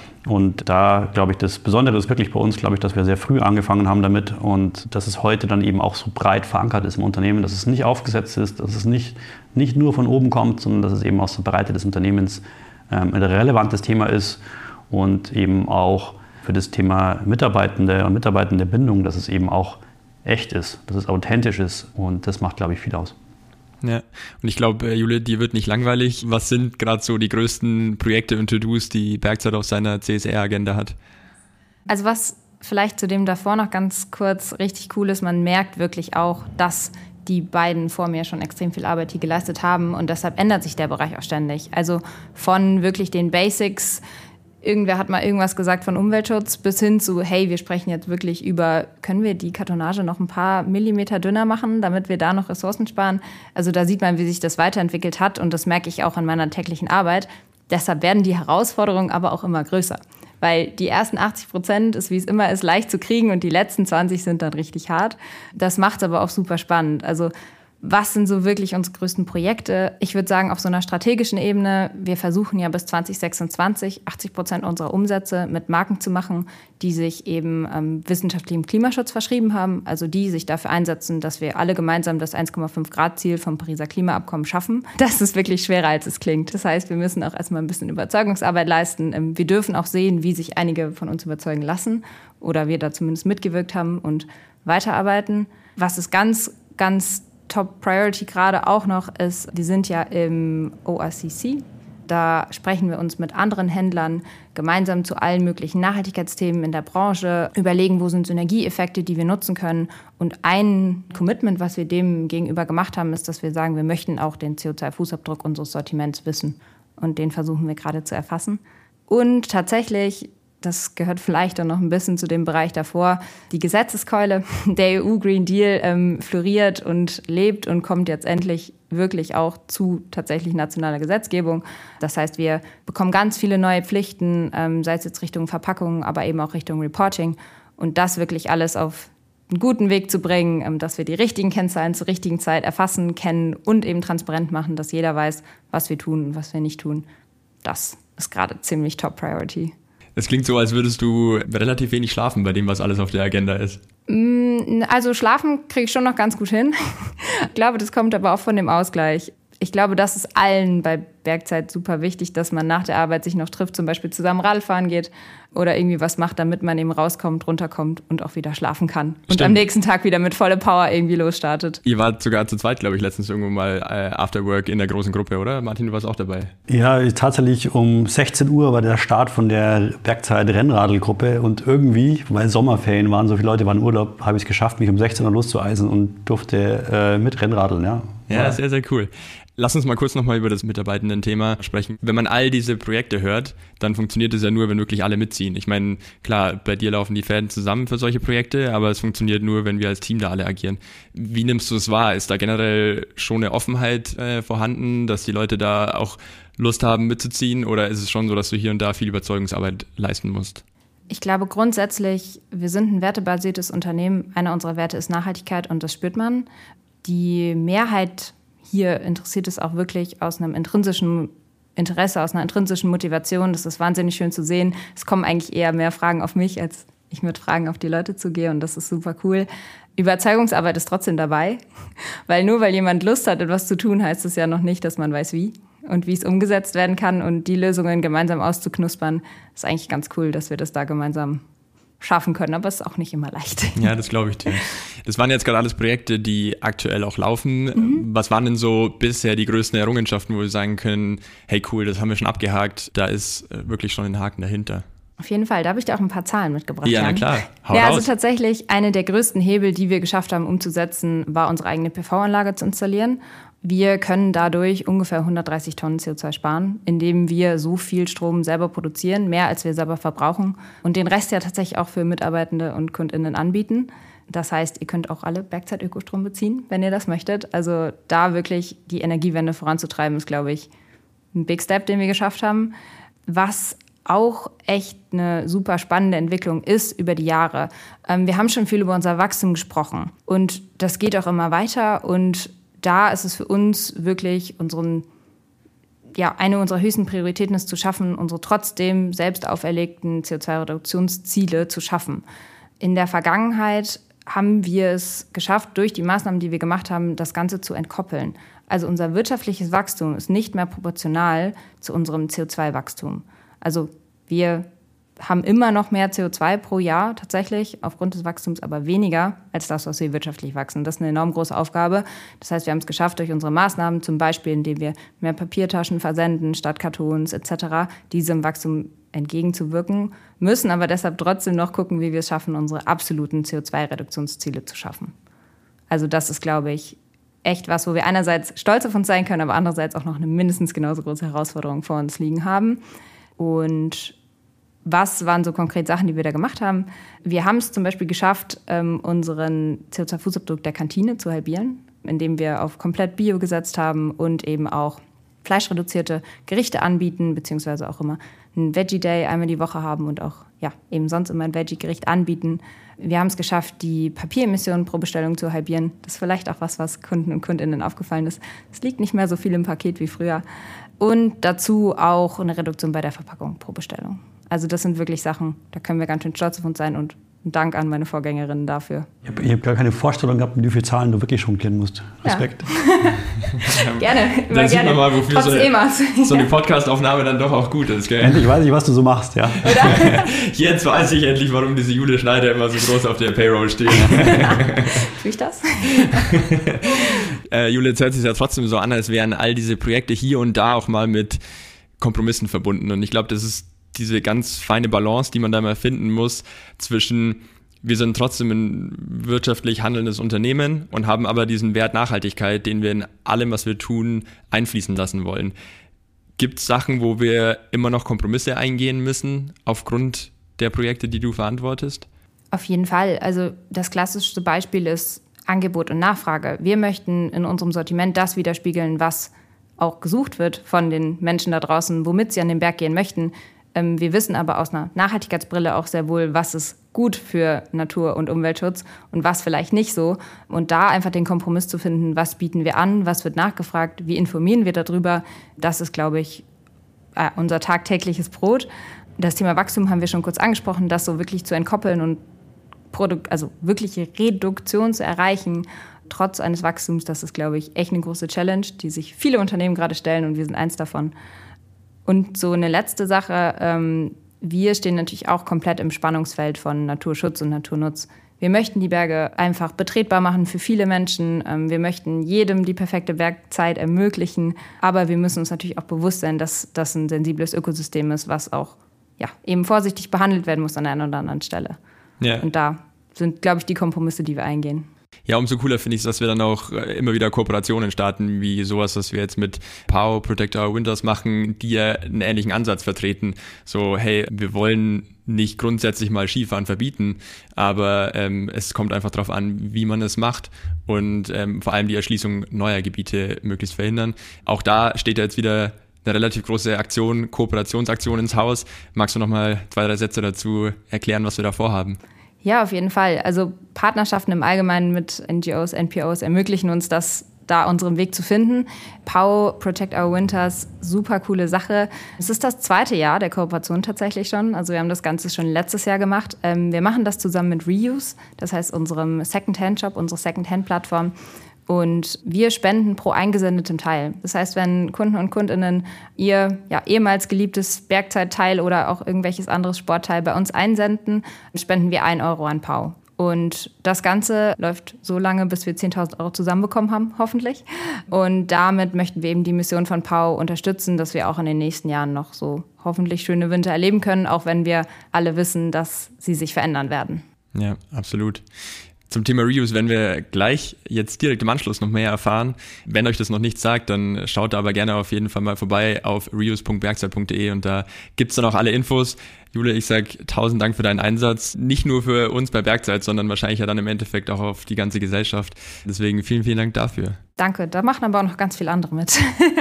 Und da, glaube ich, das Besondere ist wirklich bei uns, glaube ich, dass wir sehr früh angefangen haben damit und dass es heute dann eben auch so breit verankert ist im Unternehmen, dass es nicht aufgesetzt ist, dass es nicht nur von oben kommt, sondern dass es eben aus der Breite des Unternehmens ein relevantes Thema ist und eben auch für das Thema Mitarbeitende und Mitarbeitendenbindung, dass es eben auch echt ist, dass es authentisch ist und das macht, glaube ich, viel aus. Ja, und ich glaube, Jule, dir wird nicht langweilig. Was sind gerade so die größten Projekte und To-Dos, die Bergzeit auf seiner CSR-Agenda hat? Also was vielleicht zu dem davor noch ganz kurz richtig cool ist, man merkt wirklich auch, dass die beiden vor mir schon extrem viel Arbeit hier geleistet haben und deshalb ändert sich der Bereich auch ständig. Also von wirklich den Basics, irgendwer hat mal irgendwas gesagt von Umweltschutz, bis hin zu, hey, wir sprechen jetzt wirklich über, können wir die Kartonage noch ein paar Millimeter dünner machen, damit wir da noch Ressourcen sparen? Also da sieht man, wie sich das weiterentwickelt hat und das merke ich auch in meiner täglichen Arbeit. Deshalb werden die Herausforderungen aber auch immer größer. Weil die ersten 80% ist, wie es immer ist, leicht zu kriegen und die letzten 20 sind dann richtig hart. Das macht es aber auch super spannend. Also was sind so wirklich unsere größten Projekte? Ich würde sagen, auf so einer strategischen Ebene, wir versuchen ja bis 2026 80% unserer Umsätze mit Marken zu machen, die sich eben wissenschaftlichem Klimaschutz verschrieben haben, also die sich dafür einsetzen, dass wir alle gemeinsam das 1,5-Grad-Ziel vom Pariser Klimaabkommen schaffen. Das ist wirklich schwerer, als es klingt. Das heißt, wir müssen auch erstmal ein bisschen Überzeugungsarbeit leisten. Wir dürfen auch sehen, wie sich einige von uns überzeugen lassen oder wir da zumindest mitgewirkt haben und weiterarbeiten. Was ist ganz, ganz Top Priority gerade auch noch ist, wir sind ja im ORCC. Da sprechen wir uns mit anderen Händlern gemeinsam zu allen möglichen Nachhaltigkeitsthemen in der Branche, überlegen, wo sind Synergieeffekte, die wir nutzen können. Und ein Commitment, was wir dem gegenüber gemacht haben, ist, dass wir sagen, wir möchten auch den CO2-Fußabdruck unseres Sortiments wissen. Und den versuchen wir gerade zu erfassen. Und tatsächlich, das gehört vielleicht auch noch ein bisschen zu dem Bereich davor, die Gesetzeskeule, der EU-Green Deal floriert und lebt und kommt jetzt endlich wirklich auch zu tatsächlich nationaler Gesetzgebung. Das heißt, wir bekommen ganz viele neue Pflichten, sei es jetzt Richtung Verpackungen, aber eben auch Richtung Reporting. Und das wirklich alles auf einen guten Weg zu bringen, dass wir die richtigen Kennzahlen zur richtigen Zeit erfassen, kennen und eben transparent machen, dass jeder weiß, was wir tun und was wir nicht tun. Das ist gerade ziemlich Top Priority. Es klingt so, als würdest du relativ wenig schlafen bei dem, was alles auf der Agenda ist. Also schlafen kriege ich schon noch ganz gut hin. Ich glaube, das kommt aber auch von dem Ausgleich. Ich glaube, das ist allen bei Bergzeit super wichtig, dass man nach der Arbeit sich noch trifft, zum Beispiel zusammen Radfahren geht oder irgendwie was macht, damit man eben rauskommt, runterkommt und auch wieder schlafen kann. Und am nächsten Tag wieder mit voller Power irgendwie losstartet. Ihr wart sogar zu zweit, glaube ich, letztens irgendwo mal After Work in der großen Gruppe, oder? Martin, du warst auch dabei. Ja, tatsächlich um 16 Uhr war der Start von der Bergzeit-Rennradl-Gruppe und irgendwie, weil Sommerferien waren, so viele Leute waren im Urlaub, habe ich es geschafft, mich um 16 Uhr loszueisen und durfte mit Rennradeln, ja. Ja, sehr, sehr cool. Lass uns mal kurz nochmal über das Mitarbeitenden-Thema sprechen. Wenn man all diese Projekte hört, dann funktioniert es ja nur, wenn wirklich alle mitziehen. Ich meine, klar, bei dir laufen die Fäden zusammen für solche Projekte, aber es funktioniert nur, wenn wir als Team da alle agieren. Wie nimmst du es wahr? Ist da generell schon eine Offenheit vorhanden, dass die Leute da auch Lust haben mitzuziehen? Oder ist es schon so, dass du hier und da viel Überzeugungsarbeit leisten musst? Ich glaube grundsätzlich, wir sind ein wertebasiertes Unternehmen. Einer unserer Werte ist Nachhaltigkeit und das spürt man. Die Mehrheit hier interessiert es auch wirklich aus einem intrinsischen Interesse, aus einer intrinsischen Motivation. Das ist wahnsinnig schön zu sehen. Es kommen eigentlich eher mehr Fragen auf mich, als ich mit Fragen auf die Leute zugehe und das ist super cool. Überzeugungsarbeit ist trotzdem dabei, weil nur weil jemand Lust hat, etwas zu tun, heißt es ja noch nicht, dass man weiß wie und wie es umgesetzt werden kann und die Lösungen gemeinsam auszuknuspern, ist eigentlich ganz cool, dass wir das da gemeinsam schaffen können, aber es ist auch nicht immer leicht. Ja, das glaube ich dir. Das waren jetzt gerade alles Projekte, die aktuell auch laufen. Was waren denn so bisher die größten Errungenschaften, wo wir sagen können, hey cool, das haben wir schon abgehakt, da ist wirklich schon ein Haken dahinter? Auf jeden Fall, da habe ich dir auch ein paar Zahlen mitgebracht. Ja, na klar. Hau ja, raus. also tatsächlich eine der größten Hebel, die wir geschafft haben umzusetzen, war unsere eigene PV-Anlage zu installieren. wir können dadurch ungefähr 130 Tonnen CO2 sparen, indem wir so viel Strom selber produzieren, mehr als wir selber verbrauchen und den Rest ja tatsächlich auch für Mitarbeitende und KundInnen anbieten. Das heißt, ihr könnt auch alle Bergzeit-Ökostrom beziehen, wenn ihr das möchtet. Also da wirklich die Energiewende voranzutreiben, ist, glaube ich, ein Big Step, den wir geschafft haben. Was auch echt eine super spannende Entwicklung ist über die Jahre. Wir haben schon viel über unser Wachstum gesprochen und das geht auch immer weiter und da ist es für uns wirklich eine unserer höchsten Prioritäten ist zu schaffen, unsere trotzdem selbst auferlegten CO2-Reduktionsziele zu schaffen. In der Vergangenheit haben wir es geschafft, durch die Maßnahmen, die wir gemacht haben, das Ganze zu entkoppeln. Also unser wirtschaftliches Wachstum ist nicht mehr proportional zu unserem CO2-Wachstum. Also wir haben immer noch mehr CO2 pro Jahr tatsächlich, aufgrund des Wachstums aber weniger als das, was wir wirtschaftlich wachsen. Das ist eine enorm große Aufgabe. Das heißt, wir haben es geschafft durch unsere Maßnahmen, zum Beispiel indem wir mehr Papiertaschen versenden statt Kartons etc., diesem Wachstum entgegenzuwirken, müssen aber deshalb trotzdem noch gucken, wie wir es schaffen, unsere absoluten CO2-Reduktionsziele zu schaffen. Also das ist, glaube ich, echt was, wo wir einerseits stolz auf uns sein können, aber andererseits auch noch eine mindestens genauso große Herausforderung vor uns liegen haben. Und was waren so konkret Sachen, die wir da gemacht haben? Wir haben es zum Beispiel geschafft, unseren CO2-Fußabdruck der Kantine zu halbieren, indem wir auf komplett Bio gesetzt haben und eben auch fleischreduzierte Gerichte anbieten, beziehungsweise auch immer einen Veggie-Day einmal die Woche haben und auch eben sonst immer ein Veggie-Gericht anbieten. Wir haben es geschafft, die Papieremissionen pro Bestellung zu halbieren. Das ist vielleicht auch was Kunden und KundInnen aufgefallen ist. Es liegt nicht mehr so viel im Paket wie früher. Und dazu auch eine Reduktion bei der Verpackung pro Bestellung. Also das sind wirklich Sachen, da können wir ganz schön stolz auf uns sein und ein Dank an meine Vorgängerinnen dafür. Ich hab gar keine Vorstellung gehabt, mit wie vielen Zahlen du wirklich jonglieren musst. Respekt. Ja. Gerne, immer dann gerne. Sieht man mal, wofür so eine Podcast-Aufnahme dann doch auch gut ist. Gell? Endlich weiß ich, was du so machst, ja. Jetzt weiß ich endlich, warum diese Jule Schneider immer so groß auf der Payroll steht. Tue ich das? Jule, jetzt hört sich ja trotzdem so an, als wären all diese Projekte hier und da auch mal mit Kompromissen verbunden. Und ich glaube, das ist diese ganz feine Balance, die man da mal finden muss zwischen, wir sind trotzdem ein wirtschaftlich handelndes Unternehmen und haben aber diesen Wert Nachhaltigkeit, den wir in allem, was wir tun, einfließen lassen wollen. Gibt es Sachen, wo wir immer noch Kompromisse eingehen müssen, aufgrund der Projekte, die du verantwortest? Auf jeden Fall. Also das klassischste Beispiel ist Angebot und Nachfrage. Wir möchten in unserem Sortiment das widerspiegeln, was auch gesucht wird von den Menschen da draußen, womit sie an den Berg gehen möchten. Wir wissen aber aus einer Nachhaltigkeitsbrille auch sehr wohl, was ist gut für Natur- und Umweltschutz und was vielleicht nicht so. Und da einfach den Kompromiss zu finden, was bieten wir an, was wird nachgefragt, wie informieren wir darüber, das ist, glaube ich, unser tagtägliches Brot. Das Thema Wachstum haben wir schon kurz angesprochen, das so wirklich zu entkoppeln und wirkliche Reduktion zu erreichen, trotz eines Wachstums, das ist, glaube ich, echt eine große Challenge, die sich viele Unternehmen gerade stellen und wir sind eins davon. Und so eine letzte Sache, wir stehen natürlich auch komplett im Spannungsfeld von Naturschutz und Naturnutz. Wir möchten die Berge einfach betretbar machen für viele Menschen. Wir möchten jedem die perfekte Bergzeit ermöglichen. Aber wir müssen uns natürlich auch bewusst sein, dass das ein sensibles Ökosystem ist, was auch eben vorsichtig behandelt werden muss an einer oder anderen Stelle. Ja. Und da sind, glaube ich, die Kompromisse, die wir eingehen. Ja, umso cooler finde ich es, dass wir dann auch immer wieder Kooperationen starten, wie sowas, was wir jetzt mit POW, Protect Our Winters machen, die ja einen ähnlichen Ansatz vertreten. So, hey, wir wollen nicht grundsätzlich mal Skifahren verbieten, aber es kommt einfach darauf an, wie man es macht und vor allem die Erschließung neuer Gebiete möglichst verhindern. Auch da steht ja jetzt wieder eine relativ große Aktion, Kooperationsaktion ins Haus. Magst du noch mal 2, 3 Sätze dazu erklären, was wir da vorhaben? Ja, auf jeden Fall. Also Partnerschaften im Allgemeinen mit NGOs, NPOs ermöglichen uns das, da unseren Weg zu finden. POW, Protect Our Winters, super coole Sache. Es ist das 2. Jahr der Kooperation tatsächlich schon. Also wir haben das Ganze schon letztes Jahr gemacht. Wir machen das zusammen mit Reuse, das heißt unserem Secondhand-Shop, unsere Secondhand-Plattform. Und wir spenden pro eingesendetem Teil. Das heißt, wenn Kunden und KundInnen ihr ehemals geliebtes Bergzeitteil oder auch irgendwelches anderes Sportteil bei uns einsenden, spenden wir 1 Euro an POW. Und das Ganze läuft so lange, bis wir 10.000 Euro zusammenbekommen haben, hoffentlich. Und damit möchten wir eben die Mission von POW unterstützen, dass wir auch in den nächsten Jahren noch so hoffentlich schöne Winter erleben können, auch wenn wir alle wissen, dass sie sich verändern werden. Ja, absolut. Zum Thema Reuse werden wir gleich jetzt direkt im Anschluss noch mehr erfahren. Wenn euch das noch nicht sagt, dann schaut da aber gerne auf jeden Fall mal vorbei auf reuse.bergzeit.de und da gibt's dann auch alle Infos. Jule, ich sag 1000 Dank für deinen Einsatz. Nicht nur für uns bei Bergzeit, sondern wahrscheinlich ja dann im Endeffekt auch auf die ganze Gesellschaft. Deswegen vielen, vielen Dank dafür. Danke, da machen aber auch noch ganz viele andere mit.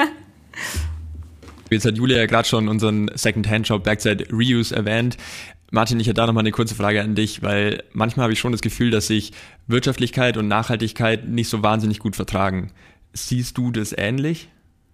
Jetzt hat Julia ja gerade schon unseren Second-Hand-Shop Bergzeit Reuse erwähnt. Martin, ich hätte da nochmal eine kurze Frage an dich, weil manchmal habe ich schon das Gefühl, dass sich Wirtschaftlichkeit und Nachhaltigkeit nicht so wahnsinnig gut vertragen. Siehst du das ähnlich?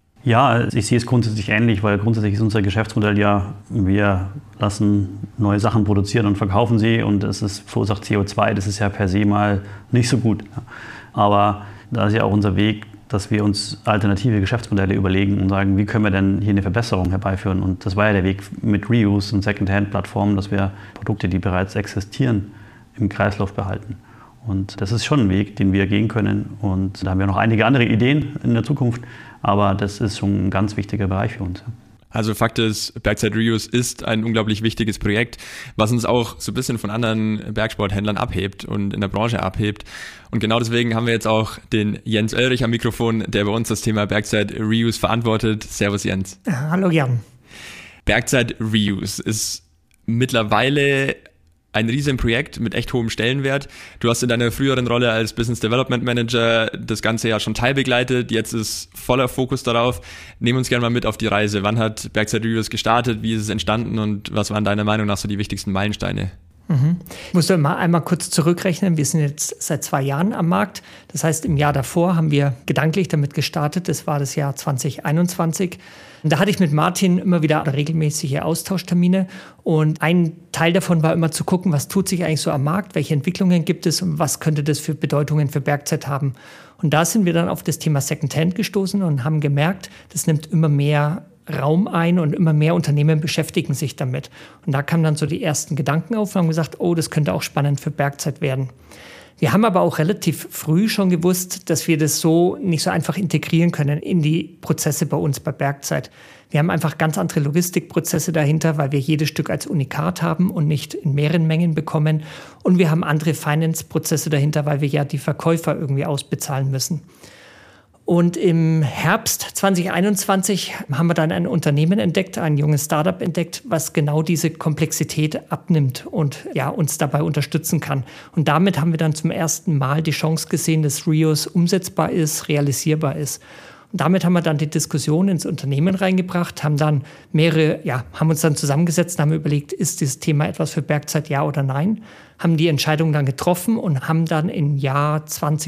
Ja, ich sehe es grundsätzlich ähnlich, weil grundsätzlich ist unser Geschäftsmodell ja, wir lassen neue Sachen produzieren und verkaufen sie und es verursacht CO2, das ist ja per se mal nicht so gut. Aber da ist ja auch unser Weg, dass wir uns alternative Geschäftsmodelle überlegen und sagen, wie können wir denn hier eine Verbesserung herbeiführen. Und das war ja der Weg mit Reuse und Second-Hand-Plattformen, dass wir Produkte, die bereits existieren, im Kreislauf behalten. Und das ist schon ein Weg, den wir gehen können. Und da haben wir noch einige andere Ideen in der Zukunft, aber das ist schon ein ganz wichtiger Bereich für uns. Also Fakt ist, Bergzeit Reuse ist ein unglaublich wichtiges Projekt, was uns auch so ein bisschen von anderen Bergsporthändlern abhebt und in der Branche abhebt. Und genau deswegen haben wir jetzt auch den Jens Oelrich am Mikrofon, der bei uns das Thema Bergzeit Reuse verantwortet. Servus Jens. Hallo Jan. Bergzeit Reuse ist mittlerweile ein riesen Projekt mit echt hohem Stellenwert. Du hast in deiner früheren Rolle als Business Development Manager das Ganze ja schon teilbegleitet. Jetzt ist voller Fokus darauf. Nehm uns gerne mal mit auf die Reise. Wann hat Bergzeit Reuse gestartet? Wie ist es entstanden? Und was waren deiner Meinung nach so die wichtigsten Meilensteine? Ich muss mal einmal kurz zurückrechnen. Wir sind jetzt seit 2 Jahren am Markt. Das heißt, im Jahr davor haben wir gedanklich damit gestartet. Das war das Jahr 2021. Und da hatte ich mit Martin immer wieder regelmäßige Austauschtermine. Und ein Teil davon war immer zu gucken, was tut sich eigentlich so am Markt, welche Entwicklungen gibt es und was könnte das für Bedeutungen für Bergzeit haben. Und da sind wir dann auf das Thema Secondhand gestoßen und haben gemerkt, das nimmt immer mehr Raum ein und immer mehr Unternehmen beschäftigen sich damit. Und da kamen dann so die ersten Gedanken auf und haben gesagt, oh, das könnte auch spannend für Bergzeit werden. Wir haben aber auch relativ früh schon gewusst, dass wir das so nicht so einfach integrieren können in die Prozesse bei uns bei Bergzeit. Wir haben einfach ganz andere Logistikprozesse dahinter, weil wir jedes Stück als Unikat haben und nicht in mehreren Mengen bekommen. Und wir haben andere Finance-Prozesse dahinter, weil wir ja die Verkäufer irgendwie ausbezahlen müssen. Und im Herbst 2021 haben wir dann ein Unternehmen entdeckt, ein junges Startup entdeckt, was genau diese Komplexität abnimmt und ja, uns dabei unterstützen kann. Und damit haben wir dann zum ersten Mal die Chance gesehen, dass Reuse umsetzbar ist, realisierbar ist. Und damit haben wir dann die Diskussion ins Unternehmen reingebracht, haben uns dann zusammengesetzt und haben überlegt, ist dieses Thema etwas für Bergzeit, ja oder nein? Haben die Entscheidung dann getroffen und haben dann im Januar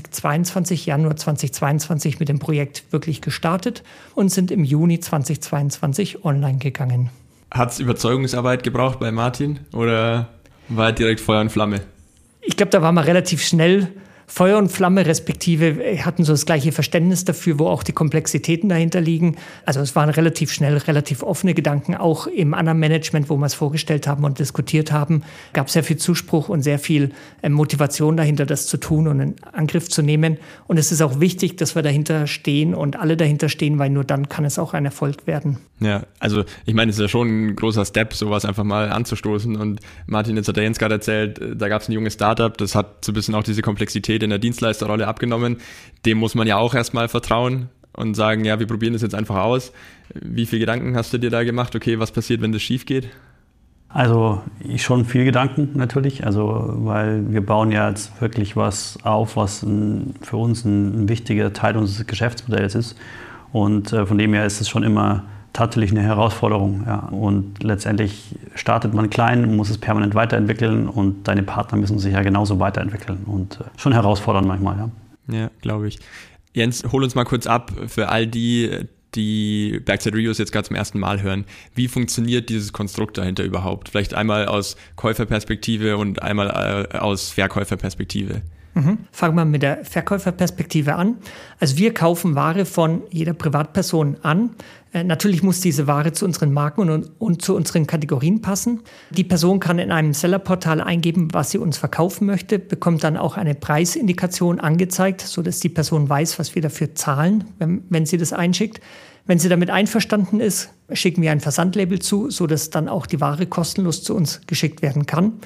2022 mit dem Projekt wirklich gestartet und sind im Juni 2022 online gegangen. Hat es Überzeugungsarbeit gebraucht bei Martin oder war direkt Feuer und Flamme? Ich glaube, da waren wir relativ schnell Feuer und Flamme, respektive hatten so das gleiche Verständnis dafür, wo auch die Komplexitäten dahinter liegen. Also es waren relativ schnell, relativ offene Gedanken. Auch im anderen Management, wo wir es vorgestellt haben und diskutiert haben, gab es sehr viel Zuspruch und sehr viel Motivation dahinter, das zu tun und in Angriff zu nehmen. Und es ist auch wichtig, dass wir dahinter stehen und alle dahinter stehen, weil nur dann kann es auch ein Erfolg werden. Ja, also ich meine, es ist ja schon ein großer Step, sowas einfach mal anzustoßen. Und Martin, jetzt hat der Jens gerade erzählt, da gab es ein junges Startup, das hat so ein bisschen auch diese Komplexität in der Dienstleisterrolle abgenommen. Dem muss man ja auch erstmal vertrauen und sagen, ja, wir probieren das jetzt einfach aus. Wie viele Gedanken hast du dir da gemacht? Okay, was passiert, wenn das schief geht? Also schon viel Gedanken natürlich, weil wir bauen ja jetzt wirklich was auf, was für uns ein wichtiger Teil unseres Geschäftsmodells ist. Und von dem her ist es schon immer tatsächlich eine Herausforderung. Ja. Und letztendlich startet man klein, muss es permanent weiterentwickeln und deine Partner müssen sich ja genauso weiterentwickeln. Und schon herausfordernd manchmal. Ja, ja, glaube ich. Jens, hol uns mal kurz ab für all die Bergzeit Reuse jetzt gerade zum ersten Mal hören. Wie funktioniert dieses Konstrukt dahinter überhaupt? Vielleicht einmal aus Käuferperspektive und einmal aus Verkäuferperspektive. Fangen wir mit der Verkäuferperspektive an. Also wir kaufen Ware von jeder Privatperson an. Natürlich muss diese Ware zu unseren Marken und zu unseren Kategorien passen. Die Person kann in einem Sellerportal eingeben, was sie uns verkaufen möchte, bekommt dann auch eine Preisindikation angezeigt, sodass die Person weiß, was wir dafür zahlen, wenn sie das einschickt. Wenn sie damit einverstanden ist, schicken wir ein Versandlabel zu, sodass dann auch die Ware kostenlos zu uns geschickt werden kann.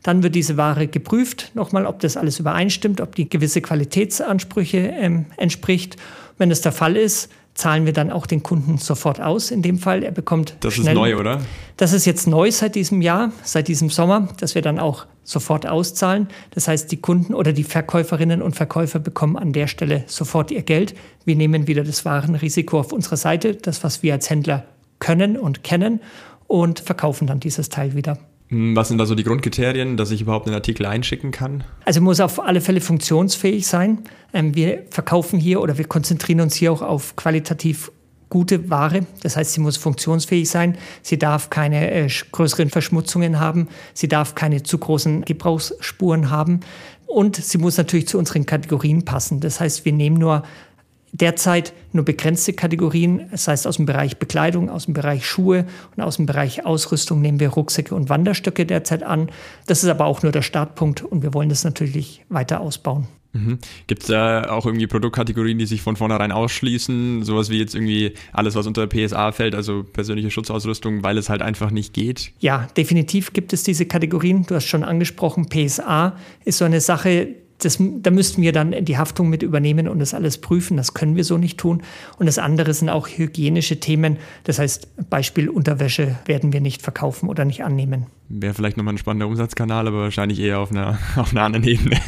Dann wird diese Ware geprüft, nochmal, ob das alles übereinstimmt, ob die gewisse Qualitätsansprüche entspricht. Wenn das der Fall ist, zahlen wir dann auch den Kunden sofort aus. In dem Fall, er bekommt Das schnell, ist neu, oder? Das ist jetzt neu seit diesem Jahr, seit diesem Sommer, dass wir dann auch sofort auszahlen. Das heißt, die Kunden oder die Verkäuferinnen und Verkäufer bekommen an der Stelle sofort ihr Geld. Wir nehmen wieder das Warenrisiko auf unserer Seite, das, was wir als Händler können und kennen, und verkaufen dann dieses Teil wieder. Was sind da so die Grundkriterien, dass ich überhaupt einen Artikel einschicken kann? Also muss auf alle Fälle funktionsfähig sein. Wir verkaufen hier oder wir konzentrieren uns hier auch auf qualitativ gute Ware. Das heißt, sie muss funktionsfähig sein. Sie darf keine größeren Verschmutzungen haben. Sie darf keine zu großen Gebrauchsspuren haben. Und sie muss natürlich zu unseren Kategorien passen. Das heißt, wir nehmen derzeit nur begrenzte Kategorien, das heißt aus dem Bereich Bekleidung, aus dem Bereich Schuhe und aus dem Bereich Ausrüstung nehmen wir Rucksäcke und Wanderstöcke derzeit an. Das ist aber auch nur der Startpunkt und wir wollen das natürlich weiter ausbauen. Gibt es da auch irgendwie Produktkategorien, die sich von vornherein ausschließen? Sowas wie jetzt irgendwie alles, was unter PSA fällt, also persönliche Schutzausrüstung, weil es halt einfach nicht geht? Ja, definitiv gibt es diese Kategorien. Du hast schon angesprochen, PSA ist so eine Sache, da müssten wir dann die Haftung mit übernehmen und das alles prüfen. Das können wir so nicht tun. Und das andere sind auch hygienische Themen. Das heißt, Beispiel Unterwäsche werden wir nicht verkaufen oder nicht annehmen. Wäre vielleicht nochmal ein spannender Umsatzkanal, aber wahrscheinlich eher auf einer anderen Ebene.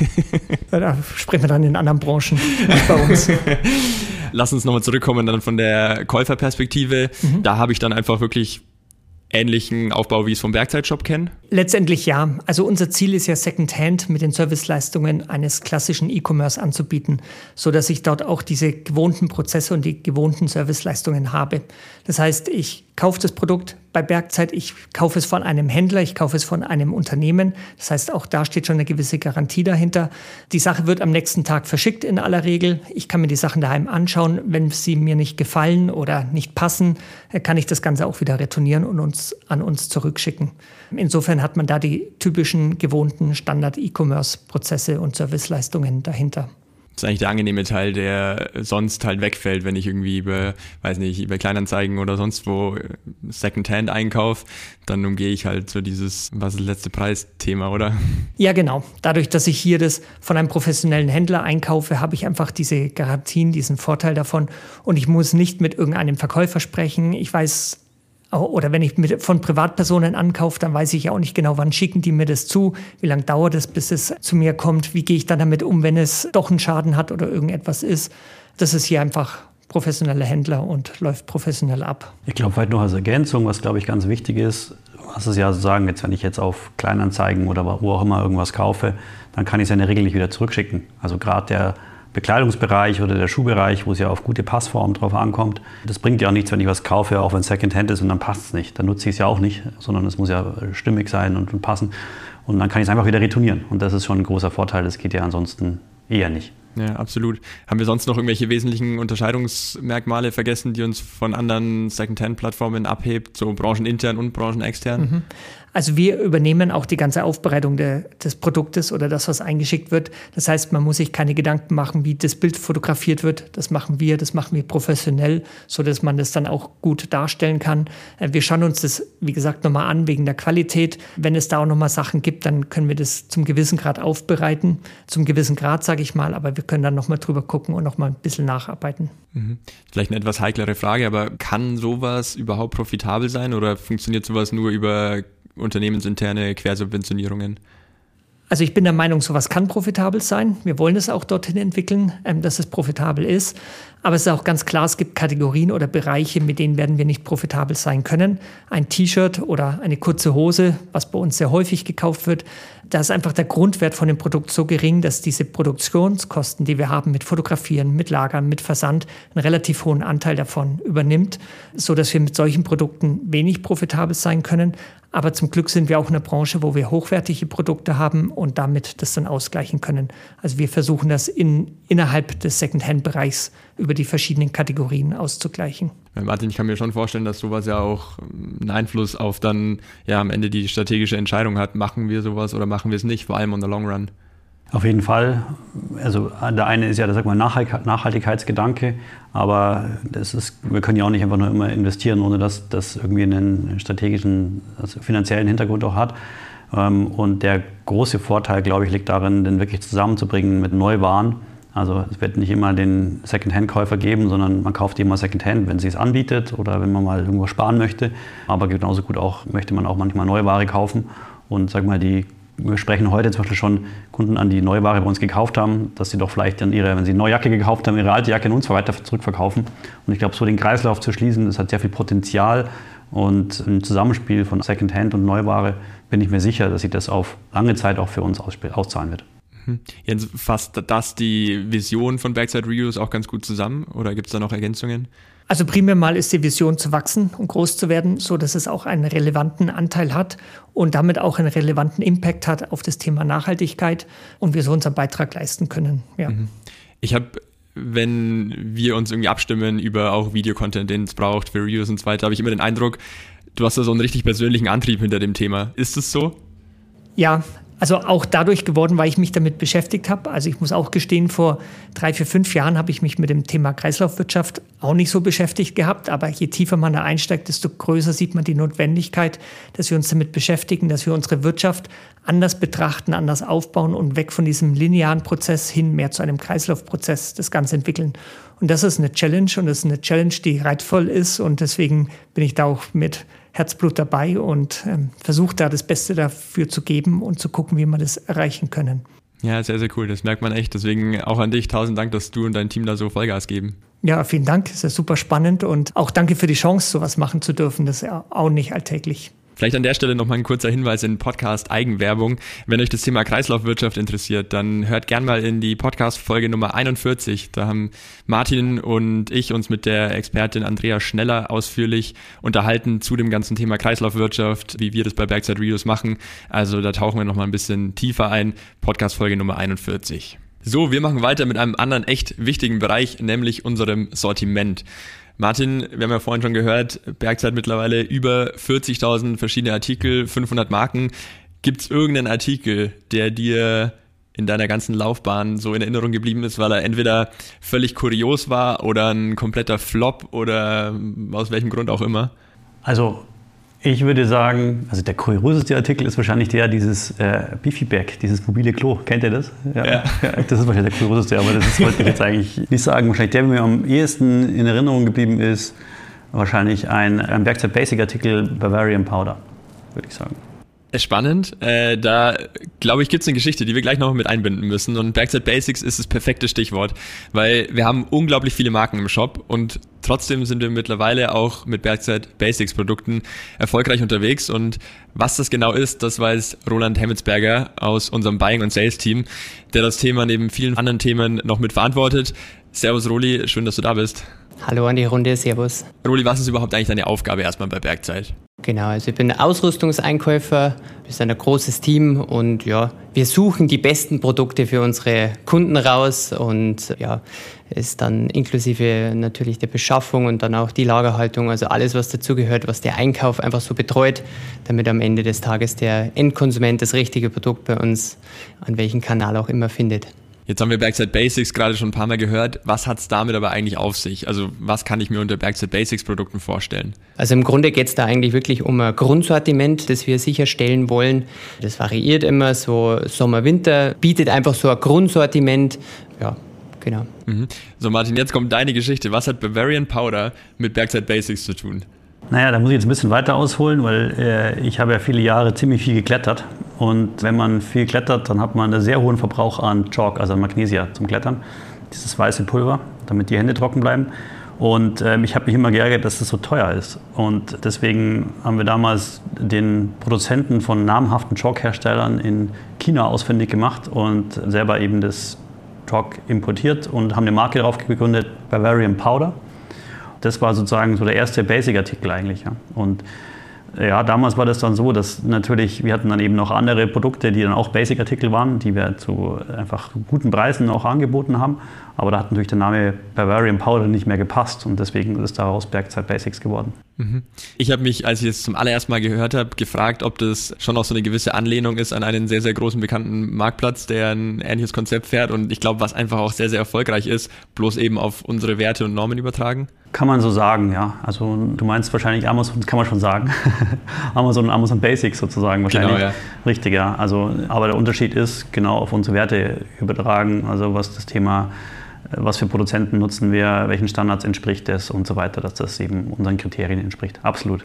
Da sprechen wir dann in anderen Branchen, nicht bei uns. Lass uns nochmal zurückkommen dann von der Käuferperspektive. Da habe ich dann einfach wirklich ähnlichen Aufbau, wie ich es vom Werkzeitshop kenne? Letztendlich ja. Also unser Ziel ist ja Secondhand mit den Serviceleistungen eines klassischen E-Commerce anzubieten, sodass ich dort auch diese gewohnten Prozesse und die gewohnten Serviceleistungen habe. Das heißt, ich kaufe das Produkt bei Bergzeit, ich kaufe es von einem Händler, ich kaufe es von einem Unternehmen. Das heißt, auch da steht schon eine gewisse Garantie dahinter. Die Sache wird am nächsten Tag verschickt in aller Regel. Ich kann mir die Sachen daheim anschauen. Wenn sie mir nicht gefallen oder nicht passen, kann ich das Ganze auch wieder retournieren und an uns zurückschicken. Insofern hat man da die typischen gewohnten Standard-E-Commerce-Prozesse und Serviceleistungen dahinter. Das ist eigentlich der angenehme Teil, der sonst halt wegfällt, wenn ich irgendwie über Kleinanzeigen oder sonst wo Secondhand einkaufe, dann umgehe ich halt so dieses, was ist das letzte Preis-Thema, oder? Ja, genau. Dadurch, dass ich hier das von einem professionellen Händler einkaufe, habe ich einfach diese Garantien, diesen Vorteil davon und ich muss nicht mit irgendeinem Verkäufer sprechen. Ich weiß, oder wenn ich von Privatpersonen ankaufe, dann weiß ich ja auch nicht genau, wann schicken die mir das zu, wie lange dauert es, bis es zu mir kommt, wie gehe ich dann damit um, wenn es doch einen Schaden hat oder irgendetwas ist. Das ist hier einfach professioneller Händler und läuft professionell ab. Ich glaube, vielleicht noch als Ergänzung, was glaube ich ganz wichtig ist, was ist ja sagen, jetzt wenn ich jetzt auf Kleinanzeigen oder wo auch immer irgendwas kaufe, dann kann ich es ja in der Regel nicht wieder zurückschicken. Also gerade der Bekleidungsbereich oder der Schuhbereich, wo es ja auf gute Passform drauf ankommt. Das bringt ja auch nichts, wenn ich was kaufe, auch wenn es Secondhand ist und dann passt es nicht. Dann nutze ich es ja auch nicht, sondern es muss ja stimmig sein und passen. Und dann kann ich es einfach wieder retournieren. Und das ist schon ein großer Vorteil, das geht ja ansonsten eher nicht. Ja, absolut. Haben wir sonst noch irgendwelche wesentlichen Unterscheidungsmerkmale vergessen, die uns von anderen Secondhand-Plattformen abhebt, so branchenintern und branchenextern? Also wir übernehmen auch die ganze Aufbereitung des Produktes oder das, was eingeschickt wird. Das heißt, man muss sich keine Gedanken machen, wie das Bild fotografiert wird. Das machen wir professionell, sodass man das dann auch gut darstellen kann. Wir schauen uns das, wie gesagt, nochmal an wegen der Qualität. Wenn es da auch nochmal Sachen gibt, dann können wir das zum gewissen Grad aufbereiten. Zum gewissen Grad, sage ich mal, aber wir können dann nochmal drüber gucken und nochmal ein bisschen nacharbeiten. Vielleicht eine etwas heiklere Frage, aber kann sowas überhaupt profitabel sein oder funktioniert sowas nur über unternehmensinterne Quersubventionierungen? Also ich bin der Meinung, sowas kann profitabel sein. Wir wollen es auch dorthin entwickeln, dass es profitabel ist. Aber es ist auch ganz klar, es gibt Kategorien oder Bereiche, mit denen werden wir nicht profitabel sein können. Ein T-Shirt oder eine kurze Hose, was bei uns sehr häufig gekauft wird, da ist einfach der Grundwert von dem Produkt so gering, dass diese Produktionskosten, die wir haben mit Fotografieren, mit Lagern, mit Versand, einen relativ hohen Anteil davon übernimmt, sodass wir mit solchen Produkten wenig profitabel sein können. Aber zum Glück sind wir auch in einer Branche, wo wir hochwertige Produkte haben und damit das dann ausgleichen können. Also wir versuchen das innerhalb des Secondhand-Bereichs über die verschiedenen Kategorien auszugleichen. Martin, ich kann mir schon vorstellen, dass sowas ja auch einen Einfluss auf dann ja am Ende die strategische Entscheidung hat. Machen wir sowas oder machen wir es nicht, vor allem on the long run? Auf jeden Fall. Also der eine ist ja, sag mal, Nachhaltigkeitsgedanke, aber wir können ja auch nicht einfach nur immer investieren, ohne dass das irgendwie einen strategischen, also finanziellen Hintergrund auch hat. Und der große Vorteil, glaube ich, liegt darin, den wirklich zusammenzubringen mit Neuwaren. Also es wird nicht immer den Secondhand-Käufer geben, sondern man kauft immer Secondhand, wenn sie es anbietet oder wenn man mal irgendwo sparen möchte. Aber genauso gut möchte man auch manchmal Neuware kaufen. Und sag mal, wir sprechen heute zum Beispiel schon Kunden an, die Neuware bei uns gekauft haben, dass sie doch vielleicht dann wenn sie eine neue Jacke gekauft haben, ihre alte Jacke an uns weiter zurückverkaufen. Und ich glaube, so den Kreislauf zu schließen, das hat sehr viel Potenzial. Und im Zusammenspiel von Secondhand und Neuware bin ich mir sicher, dass sich das auf lange Zeit auch für uns auszahlen wird. Jens, fasst das die Vision von Bergside Reuse auch ganz gut zusammen oder gibt es da noch Ergänzungen? Also primär mal ist die Vision zu wachsen und groß zu werden, so dass es auch einen relevanten Anteil hat und damit auch einen relevanten Impact hat auf das Thema Nachhaltigkeit und wir so unseren Beitrag leisten können. Ja. Ich habe, wenn wir uns irgendwie abstimmen über auch Videocontent, den es braucht für Reuse und so weiter, habe ich immer den Eindruck, du hast da so einen richtig persönlichen Antrieb hinter dem Thema. Ist es so? Ja, also auch dadurch geworden, weil ich mich damit beschäftigt habe. Also ich muss auch gestehen, vor 3, 4, 5 Jahren habe ich mich mit dem Thema Kreislaufwirtschaft auch nicht so beschäftigt gehabt. Aber je tiefer man da einsteigt, desto größer sieht man die Notwendigkeit, dass wir uns damit beschäftigen, dass wir unsere Wirtschaft anders betrachten, anders aufbauen und weg von diesem linearen Prozess hin mehr zu einem Kreislaufprozess das Ganze entwickeln. Und das ist eine Challenge und das ist eine Challenge, die reizvoll ist und deswegen bin ich da auch mit Herzblut dabei und versuche da das Beste dafür zu geben und zu gucken, wie wir das erreichen können. Ja, sehr, sehr cool. Das merkt man echt. Deswegen auch an dich 1000 Dank, dass du und dein Team da so Vollgas geben. Ja, vielen Dank. Das ist super spannend und auch danke für die Chance, sowas machen zu dürfen. Das ist ja auch nicht alltäglich. Vielleicht an der Stelle nochmal ein kurzer Hinweis in Podcast Eigenwerbung. Wenn euch das Thema Kreislaufwirtschaft interessiert, dann hört gern mal in die Podcast-Folge Nummer 41. Da haben Martin und ich uns mit der Expertin Andrea Schneller ausführlich unterhalten zu dem ganzen Thema Kreislaufwirtschaft, wie wir das bei Bergside Reuse machen. Also da tauchen wir nochmal ein bisschen tiefer ein. Podcast-Folge Nummer 41. So, wir machen weiter mit einem anderen echt wichtigen Bereich, nämlich unserem Sortiment. Martin, wir haben ja vorhin schon gehört, Bergside mittlerweile über 40.000 verschiedene Artikel, 500 Marken. Gibt es irgendeinen Artikel, der dir in deiner ganzen Laufbahn so in Erinnerung geblieben ist, weil er entweder völlig kurios war oder ein kompletter Flop oder aus welchem Grund auch immer? Also ich würde sagen, also der kurioseste Artikel ist wahrscheinlich dieses Beefy-Bag, dieses mobile Klo. Kennt ihr das? Ja. Das ist wahrscheinlich der kurioseste, aber das wollte ich jetzt eigentlich nicht sagen. Wahrscheinlich der, der mir am ehesten in Erinnerung geblieben ist, wahrscheinlich ein Bergside Basic Artikel Bavarian Powder, würde ich sagen. Spannend. Da, glaube ich, gibt es eine Geschichte, die wir gleich noch mit einbinden müssen. Und Bergside Basics ist das perfekte Stichwort, weil wir haben unglaublich viele Marken im Shop und trotzdem sind wir mittlerweile auch mit Bergside Basics Produkten erfolgreich unterwegs. Und was das genau ist, das weiß Roland Hemmetsberger aus unserem Buying- und Sales-Team, der das Thema neben vielen anderen Themen noch mit verantwortet. Servus Roli, schön, dass du da bist. Hallo an die Runde, servus. Roli, was ist überhaupt eigentlich deine Aufgabe erstmal bei Bergside? Genau, also ich bin Ausrüstungseinkäufer, wir sind ein großes Team und ja, wir suchen die besten Produkte für unsere Kunden raus und ja, ist dann inklusive natürlich der Beschaffung und dann auch die Lagerhaltung, also alles, was dazugehört, was der Einkauf einfach so betreut, damit am Ende des Tages der Endkonsument das richtige Produkt bei uns an welchem Kanal auch immer findet. Jetzt haben wir Bergside Basics gerade schon ein paar Mal gehört. Was hat es damit aber eigentlich auf sich? Also was kann ich mir unter Bergside Basics Produkten vorstellen? Also im Grunde geht es da eigentlich wirklich um ein Grundsortiment, das wir sicherstellen wollen. Das variiert immer, so Sommer, Winter, bietet einfach so ein Grundsortiment. Ja, genau. So Martin, jetzt kommt deine Geschichte. Was hat Bavarian Powder mit Bergside Basics zu tun? Naja, da muss ich jetzt ein bisschen weiter ausholen, weil ich habe ja viele Jahre ziemlich viel geklettert. Und wenn man viel klettert, dann hat man einen sehr hohen Verbrauch an Chalk, also an Magnesia zum Klettern. Dieses weiße Pulver, damit die Hände trocken bleiben. Und ich habe mich immer geärgert, dass das so teuer ist. Und deswegen haben wir damals den Produzenten von namhaften Chalk-Herstellern in China ausfindig gemacht und selber eben das Chalk importiert und haben eine Marke darauf gegründet, Bavarian Powder. Das war sozusagen so der erste Basic-Artikel eigentlich. Ja. Und ja, damals war das dann so, dass natürlich, wir hatten dann eben noch andere Produkte, die dann auch Basic-Artikel waren, die wir zu einfach guten Preisen auch angeboten haben. Aber da hat natürlich der Name Bavarian Powder nicht mehr gepasst und deswegen ist daraus Bergside Basics geworden. Ich habe mich, als ich es zum allerersten Mal gehört habe, gefragt, ob das schon auch so eine gewisse Anlehnung ist an einen sehr, sehr großen bekannten Marktplatz, der ein ähnliches Konzept fährt und ich glaube, was einfach auch sehr, sehr erfolgreich ist, bloß eben auf unsere Werte und Normen übertragen. Kann man so sagen, ja. Also du meinst wahrscheinlich Amazon, kann man schon sagen. Amazon Basics sozusagen wahrscheinlich. Genau, ja. Richtig, ja. Also, aber der Unterschied ist genau auf unsere Werte übertragen, also was das Thema, was für Produzenten nutzen wir, welchen Standards entspricht es und so weiter, dass das eben unseren Kriterien entspricht. Absolut.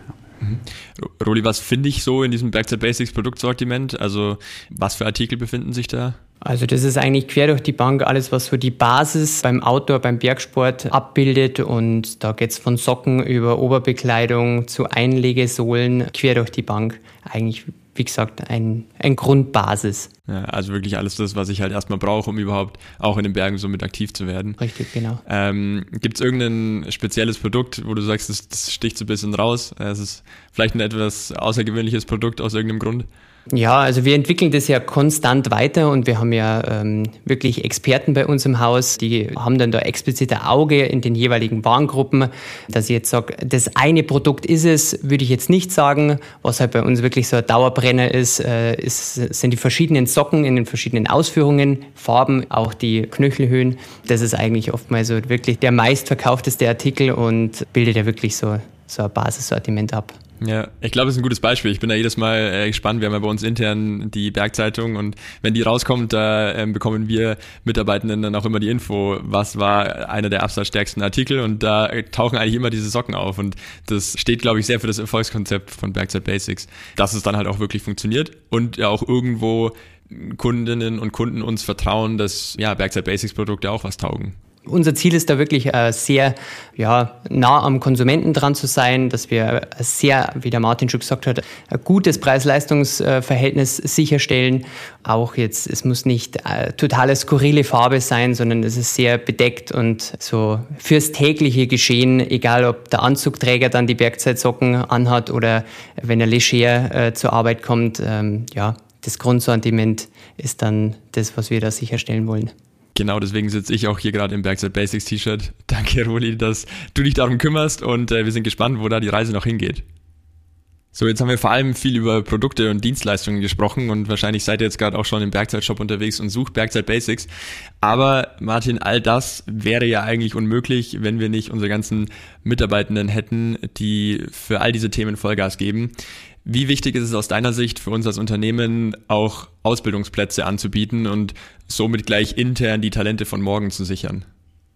Ja. Roli, was finde ich so in diesem Bergzeit Basics Produktsortiment? Also was für Artikel befinden sich da? Also das ist eigentlich quer durch die Bank alles, was so die Basis beim Outdoor, beim Bergsport abbildet und da geht es von Socken über Oberbekleidung zu Einlegesohlen, quer durch die Bank. Eigentlich, wie gesagt, ein Grundbasis. Ja, also wirklich alles das, was ich halt erstmal brauche, um überhaupt auch in den Bergen so mit aktiv zu werden. Richtig, genau. Gibt es irgendein spezielles Produkt, wo du sagst, das sticht so ein bisschen raus? Es ist vielleicht ein etwas außergewöhnliches Produkt aus irgendeinem Grund? Ja, also wir entwickeln das ja konstant weiter und wir haben ja wirklich Experten bei uns im Haus, die haben dann da explizit ein Auge in den jeweiligen Warengruppen. Dass ich jetzt sage, das eine Produkt ist es, würde ich jetzt nicht sagen. Was halt bei uns wirklich so ein Dauerbrenner ist, sind die verschiedenen Socken in den verschiedenen Ausführungen, Farben, auch die Knöchelhöhen. Das ist eigentlich oftmals so wirklich der meistverkaufteste Artikel und bildet ja wirklich so ein Basissortiment ab. Ja, ich glaube, das ist ein gutes Beispiel. Ich bin da jedes Mal gespannt. Wir haben ja bei uns intern die Bergzeitung und wenn die rauskommt, da bekommen wir Mitarbeitenden dann auch immer die Info, was war einer der absatzstärksten Artikel und da tauchen eigentlich immer diese Socken auf und das steht, glaube ich, sehr für das Erfolgskonzept von Bergzeit Basics, dass es dann halt auch wirklich funktioniert und ja auch irgendwo Kundinnen und Kunden uns vertrauen, dass ja Bergzeit Basics Produkte auch was taugen. Unser Ziel ist da wirklich sehr nah am Konsumenten dran zu sein, dass wir sehr, wie der Martin schon gesagt hat, ein gutes Preis-Leistungs-Verhältnis sicherstellen. Auch jetzt, es muss nicht totale skurrile Farbe sein, sondern es ist sehr bedeckt und so fürs tägliche Geschehen, egal ob der Anzugträger dann die Bergzeitsocken anhat oder wenn er leger zur Arbeit kommt. Das Grundsortiment ist dann das, was wir da sicherstellen wollen. Genau, deswegen sitze ich auch hier gerade im Bergzeit Basics T-Shirt. Danke, Roli, dass du dich darum kümmerst und wir sind gespannt, wo da die Reise noch hingeht. So, jetzt haben wir vor allem viel über Produkte und Dienstleistungen gesprochen und wahrscheinlich seid ihr jetzt gerade auch schon im Bergzeit-Shop unterwegs und sucht Bergzeit Basics. Aber Martin, all das wäre ja eigentlich unmöglich, wenn wir nicht unsere ganzen Mitarbeitenden hätten, die für all diese Themen Vollgas geben. Wie wichtig ist es aus deiner Sicht für uns als Unternehmen, auch Ausbildungsplätze anzubieten und somit gleich intern die Talente von morgen zu sichern?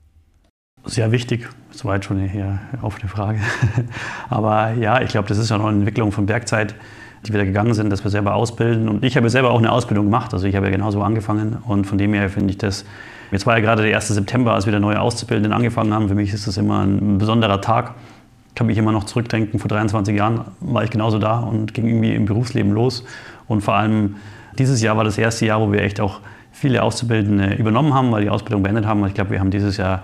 Sehr wichtig, soweit schon eine offene Frage. Aber ja, ich glaube, das ist ja noch eine Entwicklung von Bergzeit, die wir da gegangen sind, dass wir selber ausbilden. Und ich habe selber auch eine Ausbildung gemacht, also ich habe ja genauso angefangen. Und von dem her finde ich das, jetzt war ja gerade der 1. September, als wir der neue Auszubildenden angefangen haben. Für mich ist das immer ein besonderer Tag. Ich kann mich immer noch zurückdenken, vor 23 Jahren war ich genauso da und ging irgendwie im Berufsleben los. Und vor allem dieses Jahr war das erste Jahr, wo wir echt auch viele Auszubildende übernommen haben, weil die Ausbildung beendet haben. Ich glaube, wir haben dieses Jahr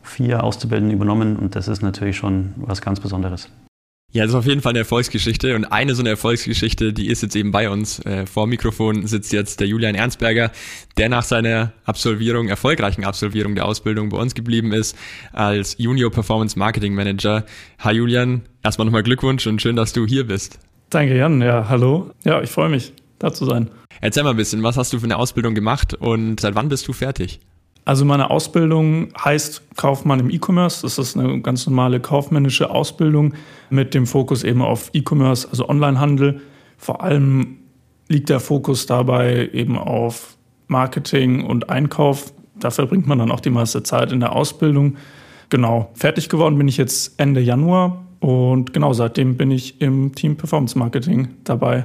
4 Auszubildende übernommen und das ist natürlich schon was ganz Besonderes. Ja, das ist auf jeden Fall eine Erfolgsgeschichte und eine so eine Erfolgsgeschichte, die ist jetzt eben bei uns. Vor dem Mikrofon sitzt jetzt der Julian Ernstberger, der nach seiner erfolgreichen Absolvierung der Ausbildung bei uns geblieben ist als Junior Performance Marketing Manager. Hi Julian, erstmal nochmal Glückwunsch und schön, dass du hier bist. Danke Jan, ja hallo. Ja, ich freue mich, da zu sein. Erzähl mal ein bisschen, was hast du für eine Ausbildung gemacht und seit wann bist du fertig? Also meine Ausbildung heißt Kaufmann im E-Commerce. Das ist eine ganz normale kaufmännische Ausbildung mit dem Fokus eben auf E-Commerce, also Onlinehandel. Vor allem liegt der Fokus dabei eben auf Marketing und Einkauf. Da verbringt man dann auch die meiste Zeit in der Ausbildung. Genau, fertig geworden bin ich jetzt Ende Januar und genau seitdem bin ich im Team Performance Marketing dabei.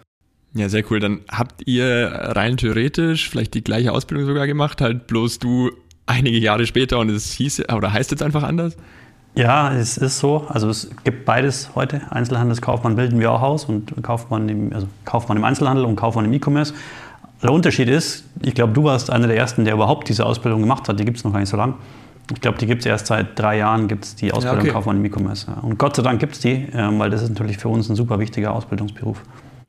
Ja, sehr cool. Dann habt ihr rein theoretisch vielleicht die gleiche Ausbildung sogar gemacht, halt bloß du einige Jahre später und es heißt jetzt einfach anders? Ja, es ist so. Also es gibt beides heute. Einzelhandelskaufmann bilden wir auch aus und Kaufmann im Einzelhandel und Kaufmann im E-Commerce. Der Unterschied ist, ich glaube, du warst einer der Ersten, der überhaupt diese Ausbildung gemacht hat. Die gibt es noch gar nicht so lange. Ich glaube, die gibt es erst seit 3 Jahren, gibt es die Ausbildung Kaufmann im E-Commerce. Und Gott sei Dank gibt es die, weil das ist natürlich für uns ein super wichtiger Ausbildungsberuf.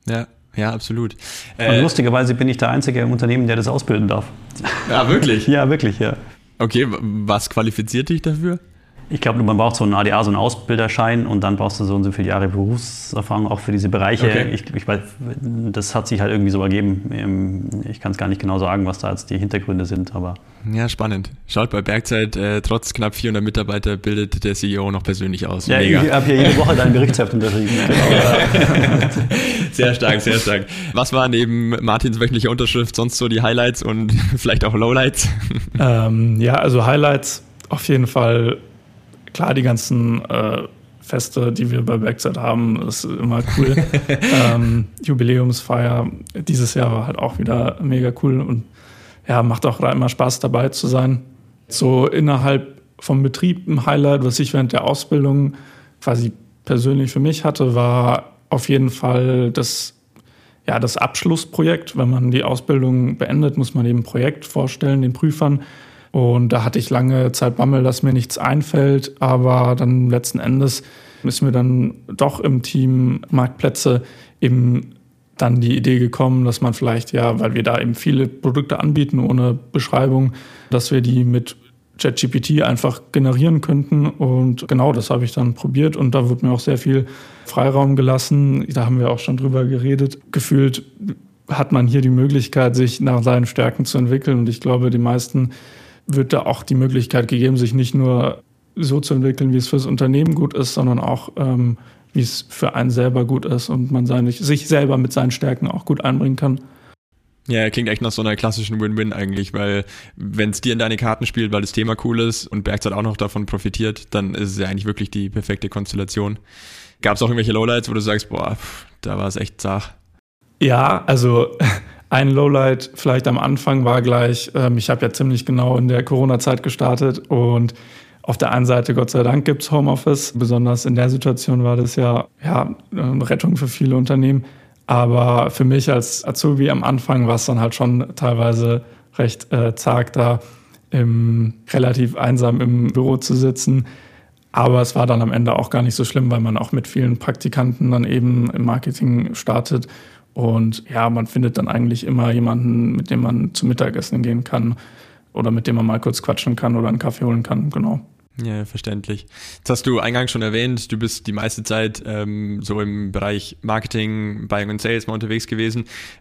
Ja, absolut. Und lustigerweise bin ich der Einzige im Unternehmen, der das ausbilden darf. Ja, wirklich? Ja, wirklich, ja. Okay, was qualifiziert dich dafür? Ich glaube, man braucht so einen ADA, so einen Ausbilderschein und dann brauchst du so und so viele Jahre Berufserfahrung auch für diese Bereiche. Okay. Ich weiß, das hat sich halt irgendwie so ergeben. Ich kann es gar nicht genau sagen, was da jetzt die Hintergründe sind, aber... Ja, spannend. Schaut, bei Bergzeit, trotz knapp 400 Mitarbeiter bildet der CEO noch persönlich aus. Ja, Mega. ich habe hier jede Woche dein Berichtsheft unterschrieben. Sehr stark, sehr stark. Was waren neben Martins wöchentlicher Unterschrift sonst so die Highlights und vielleicht auch Lowlights? Ja, also Highlights auf jeden Fall. Klar, die ganzen Feste, die wir bei Bergzeit haben, ist immer cool. Jubiläumsfeier dieses Jahr war halt auch wieder mega cool und ja, macht auch immer Spaß dabei zu sein. So innerhalb vom Betrieb ein Highlight, was ich während der Ausbildung quasi persönlich für mich hatte, war auf jeden Fall das Abschlussprojekt. Wenn man die Ausbildung beendet, muss man eben ein Projekt vorstellen, den Prüfern. Und da hatte ich lange Zeit Bammel, dass mir nichts einfällt. Aber dann letzten Endes ist mir dann doch im Team Marktplätze eben dann die Idee gekommen, dass man vielleicht, weil wir da eben viele Produkte anbieten ohne Beschreibung, dass wir die mit ChatGPT einfach generieren könnten. Und genau das habe ich dann probiert und da wurde mir auch sehr viel Freiraum gelassen. Da haben wir auch schon drüber geredet. Gefühlt hat man hier die Möglichkeit, sich nach seinen Stärken zu entwickeln. Und ich glaube, die meisten wird da auch die Möglichkeit gegeben, sich nicht nur so zu entwickeln, wie es fürs Unternehmen gut ist, sondern auch, wie es für einen selber gut ist und man sich selber mit seinen Stärken auch gut einbringen kann. Ja, klingt echt nach so einer klassischen Win-Win eigentlich, weil wenn es dir in deine Karten spielt, weil das Thema cool ist und Bergzeit auch noch davon profitiert, dann ist es ja eigentlich wirklich die perfekte Konstellation. Gab es auch irgendwelche Lowlights, wo du sagst, da war es echt zart? Ja, also ein Lowlight vielleicht am Anfang war gleich, ich habe ja ziemlich genau in der Corona-Zeit gestartet und auf der einen Seite, Gott sei Dank, gibt es Homeoffice. Besonders in der Situation war das ja eine Rettung für viele Unternehmen. Aber für mich als Azubi am Anfang war es dann halt schon teilweise recht zart, da relativ einsam im Büro zu sitzen. Aber es war dann am Ende auch gar nicht so schlimm, weil man auch mit vielen Praktikanten dann eben im Marketing startet. Und ja, man findet dann eigentlich immer jemanden, mit dem man zum Mittagessen gehen kann oder mit dem man mal kurz quatschen kann oder einen Kaffee holen kann, genau. Ja, verständlich. Jetzt hast du eingangs schon erwähnt, du bist die meiste Zeit so im Bereich Marketing, Buying und Sales mal unterwegs gewesen.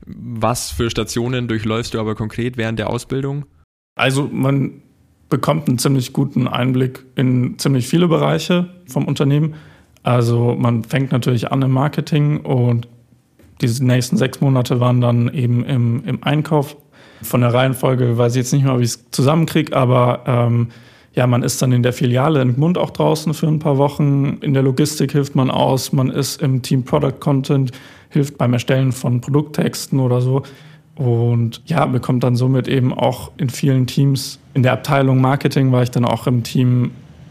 Was für Stationen durchläufst du aber konkret während der Ausbildung? Also man bekommt einen ziemlich guten Einblick in ziemlich viele Bereiche vom Unternehmen. Also man fängt natürlich an im Marketing und diese nächsten 6 Monate waren dann eben im Einkauf. Von der Reihenfolge weiß ich jetzt nicht mehr, ob ich es zusammenkriege, aber man ist dann in der Filiale in Gmund auch draußen für ein paar Wochen. In der Logistik hilft man aus. Man ist im Team Product Content, hilft beim Erstellen von Produkttexten oder so. Und bekommt dann somit eben auch in vielen Teams, in der Abteilung Marketing war ich dann auch im Team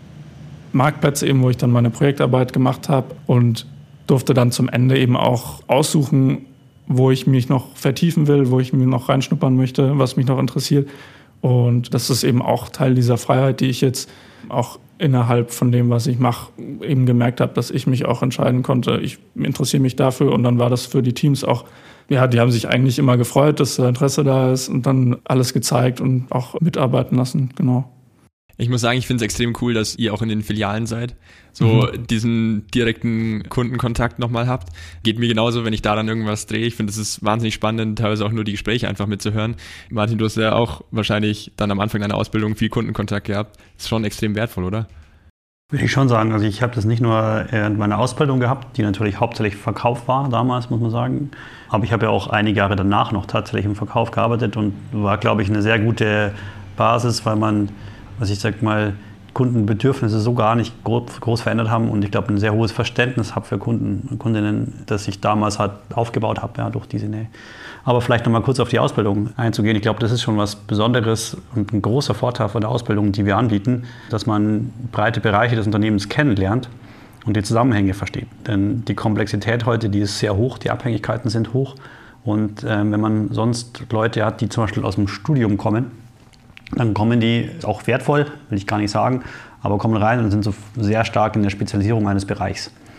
Marktplätze eben, wo ich dann meine Projektarbeit gemacht habe und durfte dann zum Ende eben auch aussuchen, wo ich mich noch vertiefen will, wo ich mir noch reinschnuppern möchte, was mich noch interessiert. Und das ist eben auch Teil dieser Freiheit, die ich jetzt auch innerhalb von dem, was ich mache, eben gemerkt habe, dass ich mich auch entscheiden konnte. Ich interessiere mich dafür und dann war das für die Teams auch, die haben sich eigentlich immer gefreut, dass Interesse da ist und dann alles gezeigt und auch mitarbeiten lassen, genau. Ich muss sagen, ich finde es extrem cool, dass ihr auch in den Filialen seid, so diesen direkten Kundenkontakt nochmal habt. Geht mir genauso, wenn ich da dann irgendwas drehe. Ich finde, es ist wahnsinnig spannend, teilweise auch nur die Gespräche einfach mitzuhören. Martin, du hast ja auch wahrscheinlich dann am Anfang deiner Ausbildung viel Kundenkontakt gehabt. Ist schon extrem wertvoll, oder? Würde ich schon sagen. Also ich habe das nicht nur während meiner Ausbildung gehabt, die natürlich hauptsächlich Verkauf war damals, muss man sagen. Aber ich habe ja auch einige Jahre danach noch tatsächlich im Verkauf gearbeitet und war, glaube ich, eine sehr gute Basis, weil man, ich sag mal, Kundenbedürfnisse so gar nicht groß verändert haben und ich glaube, ein sehr hohes Verständnis habe für Kunden und Kundinnen, das ich damals halt aufgebaut habe, durch diese Nähe. Aber vielleicht nochmal kurz auf die Ausbildung einzugehen. Ich glaube, das ist schon was Besonderes und ein großer Vorteil von der Ausbildung, die wir anbieten, dass man breite Bereiche des Unternehmens kennenlernt und die Zusammenhänge versteht. Denn die Komplexität heute, die ist sehr hoch, die Abhängigkeiten sind hoch und wenn man sonst Leute hat, die zum Beispiel aus dem Studium kommen, dann kommen die, auch wertvoll, will ich gar nicht sagen, aber kommen rein und sind so sehr stark in der Spezialisierung eines Bereichs.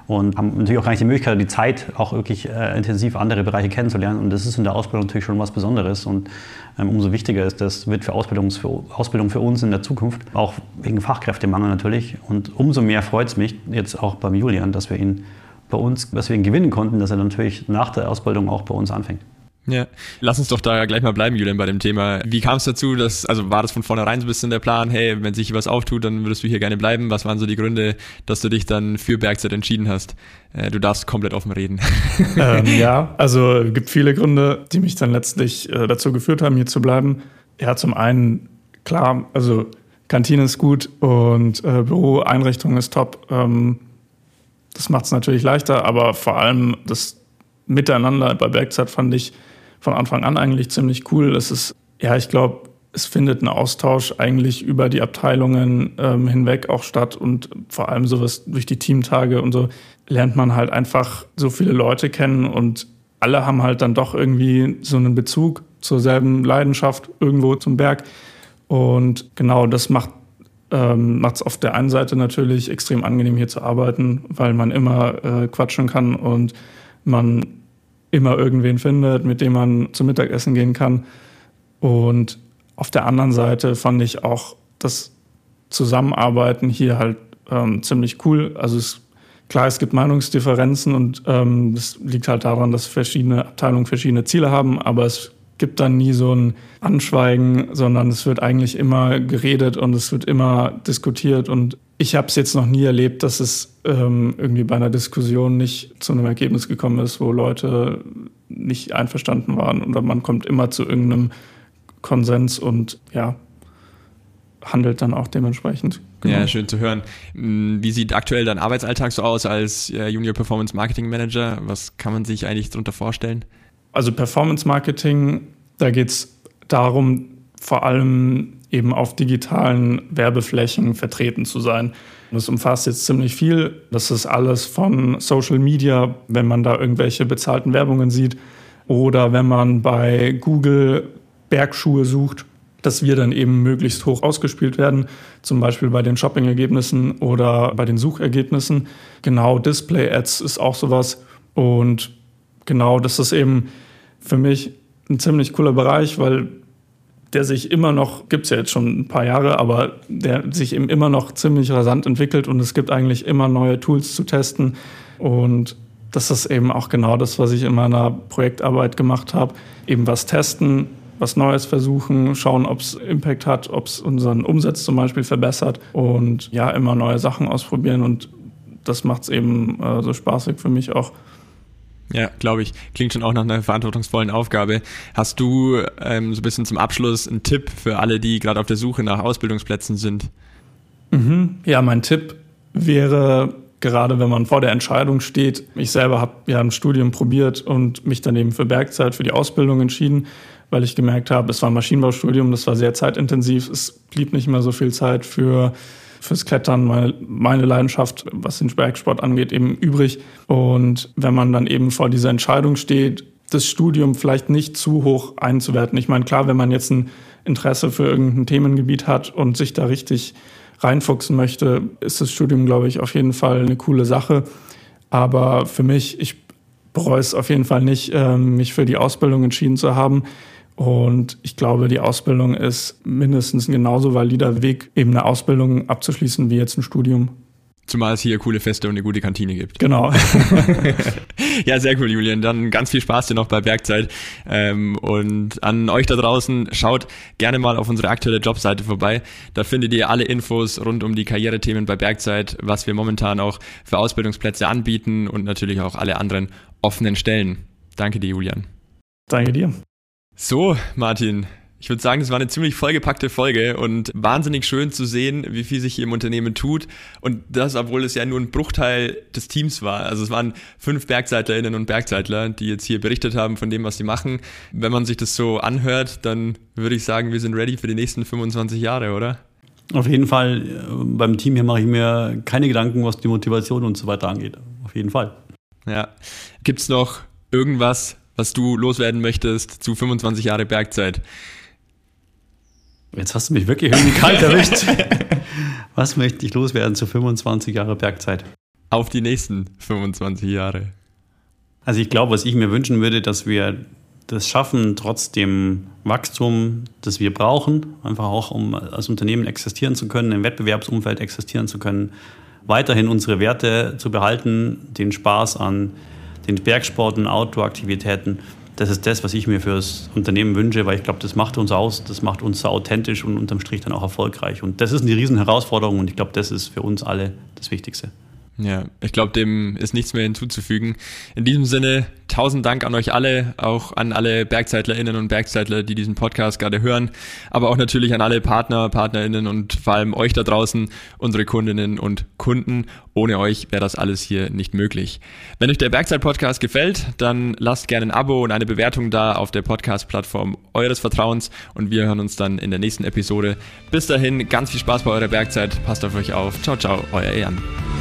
und haben natürlich auch gar nicht die Möglichkeit, die Zeit, auch wirklich intensiv andere Bereiche kennenzulernen. Und das ist in der Ausbildung natürlich schon was Besonderes. Und umso wichtiger ist das, wird für Ausbildung für uns in der Zukunft, auch wegen Fachkräftemangel natürlich. Und umso mehr freut es mich jetzt auch beim Julian, dass wir ihn gewinnen konnten, dass er natürlich nach der Ausbildung auch bei uns anfängt. Ja, lass uns doch da gleich mal bleiben, Julian, bei dem Thema. Wie kam es dazu, war das von vornherein so ein bisschen der Plan, hey, wenn sich was auftut, dann würdest du hier gerne bleiben? Was waren so die Gründe, dass du dich dann für Bergzeit entschieden hast? Du darfst komplett offen reden. Ja, also es gibt viele Gründe, die mich dann letztlich dazu geführt haben, hier zu bleiben. Ja, zum einen, klar, also Kantine ist gut und Büroeinrichtung ist top. Das macht es natürlich leichter, aber vor allem das Miteinander bei Bergzeit fand ich von Anfang an eigentlich ziemlich cool. Ich glaube, es findet ein Austausch eigentlich über die Abteilungen hinweg auch statt und vor allem sowas durch die Teamtage und so lernt man halt einfach so viele Leute kennen und alle haben halt dann doch irgendwie so einen Bezug zur selben Leidenschaft irgendwo zum Berg. Und genau das macht es auf der einen Seite natürlich extrem angenehm, hier zu arbeiten, weil man immer quatschen kann und man immer irgendwen findet, mit dem man zum Mittagessen gehen kann. Und auf der anderen Seite fand ich auch das Zusammenarbeiten hier halt ziemlich cool. Also klar, es gibt Meinungsdifferenzen und das liegt halt daran, dass verschiedene Abteilungen verschiedene Ziele haben, aber es gibt dann nie so ein Anschweigen, sondern es wird eigentlich immer geredet und es wird immer diskutiert. Und ich habe es jetzt noch nie erlebt, dass es irgendwie bei einer Diskussion nicht zu einem Ergebnis gekommen ist, wo Leute nicht einverstanden waren. Oder man kommt immer zu irgendeinem Konsens und ja, handelt dann auch dementsprechend. Genau. Ja, schön zu hören. Wie sieht aktuell dein Arbeitsalltag so aus als Junior Performance Marketing Manager? Was kann man sich eigentlich darunter vorstellen? Also Performance Marketing, da geht es darum, vor allem eben auf digitalen Werbeflächen vertreten zu sein. Das umfasst jetzt ziemlich viel. Das ist alles von Social Media, wenn man da irgendwelche bezahlten Werbungen sieht oder wenn man bei Google Bergschuhe sucht, dass wir dann eben möglichst hoch ausgespielt werden, zum Beispiel bei den Shopping-Ergebnissen oder bei den Suchergebnissen. Genau, Display-Ads ist auch sowas. Und genau, das ist eben für mich ein ziemlich cooler Bereich, weil der sich immer noch, gibt es ja jetzt schon ein paar Jahre, aber der sich eben immer noch ziemlich rasant entwickelt und es gibt eigentlich immer neue Tools zu testen. Und das ist eben auch genau das, was ich in meiner Projektarbeit gemacht habe. Eben was testen, was Neues versuchen, schauen, ob es Impact hat, ob es unseren Umsatz zum Beispiel verbessert und ja, immer neue Sachen ausprobieren und das macht es eben so spaßig für mich auch. Ja, glaube ich. Klingt schon auch nach einer verantwortungsvollen Aufgabe. Hast du so ein bisschen zum Abschluss einen Tipp für alle, die gerade auf der Suche nach Ausbildungsplätzen sind? Ja, mein Tipp wäre, gerade wenn man vor der Entscheidung steht, ich selber habe ja ein Studium probiert und mich dann eben für Bergzeit, für die Ausbildung entschieden, weil ich gemerkt habe, es war ein Maschinenbaustudium, das war sehr zeitintensiv, es blieb nicht mehr so viel Zeit fürs Klettern, meine Leidenschaft, was den Bergsport angeht, eben übrig. Und wenn man dann eben vor dieser Entscheidung steht, das Studium vielleicht nicht zu hoch einzuwerten. Ich meine, klar, wenn man jetzt ein Interesse für irgendein Themengebiet hat und sich da richtig reinfuchsen möchte, ist das Studium, glaube ich, auf jeden Fall eine coole Sache. Aber für mich, ich bereue es auf jeden Fall nicht, mich für die Ausbildung entschieden zu haben. Und ich glaube, die Ausbildung ist mindestens ein genauso valider Weg, eben eine Ausbildung abzuschließen wie jetzt ein Studium. Zumal es hier coole Feste und eine gute Kantine gibt. Genau. Ja, sehr cool, Julian. Dann ganz viel Spaß dir noch bei Bergzeit. Und an euch da draußen, schaut gerne mal auf unsere aktuelle Jobseite vorbei. Da findet ihr alle Infos rund um die Karrierethemen bei Bergzeit, was wir momentan auch für Ausbildungsplätze anbieten und natürlich auch alle anderen offenen Stellen. Danke dir, Julian. Danke dir. So, Martin, ich würde sagen, das war eine ziemlich vollgepackte Folge und wahnsinnig schön zu sehen, wie viel sich hier im Unternehmen tut. Und das, obwohl es ja nur ein Bruchteil des Teams war. Also es waren 5 BergzeitlerInnen und Bergzeitler, die jetzt hier berichtet haben von dem, was sie machen. Wenn man sich das so anhört, dann würde ich sagen, wir sind ready für die nächsten 25 Jahre, oder? Auf jeden Fall. Beim Team hier mache ich mir keine Gedanken, was die Motivation und so weiter angeht. Auf jeden Fall. Ja. Gibt's noch irgendwas, was du loswerden möchtest zu 25 Jahre Bergzeit? Jetzt hast du mich wirklich irgendwie kalt erwischt. Was möchte ich loswerden zu 25 Jahre Bergzeit? auf die nächsten 25 Jahre? Also ich glaube, was ich mir wünschen würde, dass wir das schaffen, trotz dem Wachstum, das wir brauchen, einfach auch um als Unternehmen existieren zu können, im Wettbewerbsumfeld existieren zu können, weiterhin unsere Werte zu behalten, den Spaß an den Bergsport und Outdoor-Aktivitäten. Das ist das, was ich mir für das Unternehmen wünsche, weil ich glaube, das macht uns aus, das macht uns so authentisch und unterm Strich dann auch erfolgreich. Und das ist eine riesen Herausforderung und ich glaube, das ist für uns alle das Wichtigste. Ja, ich glaube, dem ist nichts mehr hinzuzufügen. In diesem Sinne, 1000 Dank an euch alle, auch an alle BergzeitlerInnen und Bergzeitler, die diesen Podcast gerade hören, aber auch natürlich an alle Partner, PartnerInnen und vor allem euch da draußen, unsere Kundinnen und Kunden. Ohne euch wäre das alles hier nicht möglich. Wenn euch der Bergzeit-Podcast gefällt, dann lasst gerne ein Abo und eine Bewertung da auf der Podcast-Plattform eures Vertrauens und wir hören uns dann in der nächsten Episode. Bis dahin, ganz viel Spaß bei eurer Bergzeit, passt auf euch auf. Ciao, ciao, euer Jan.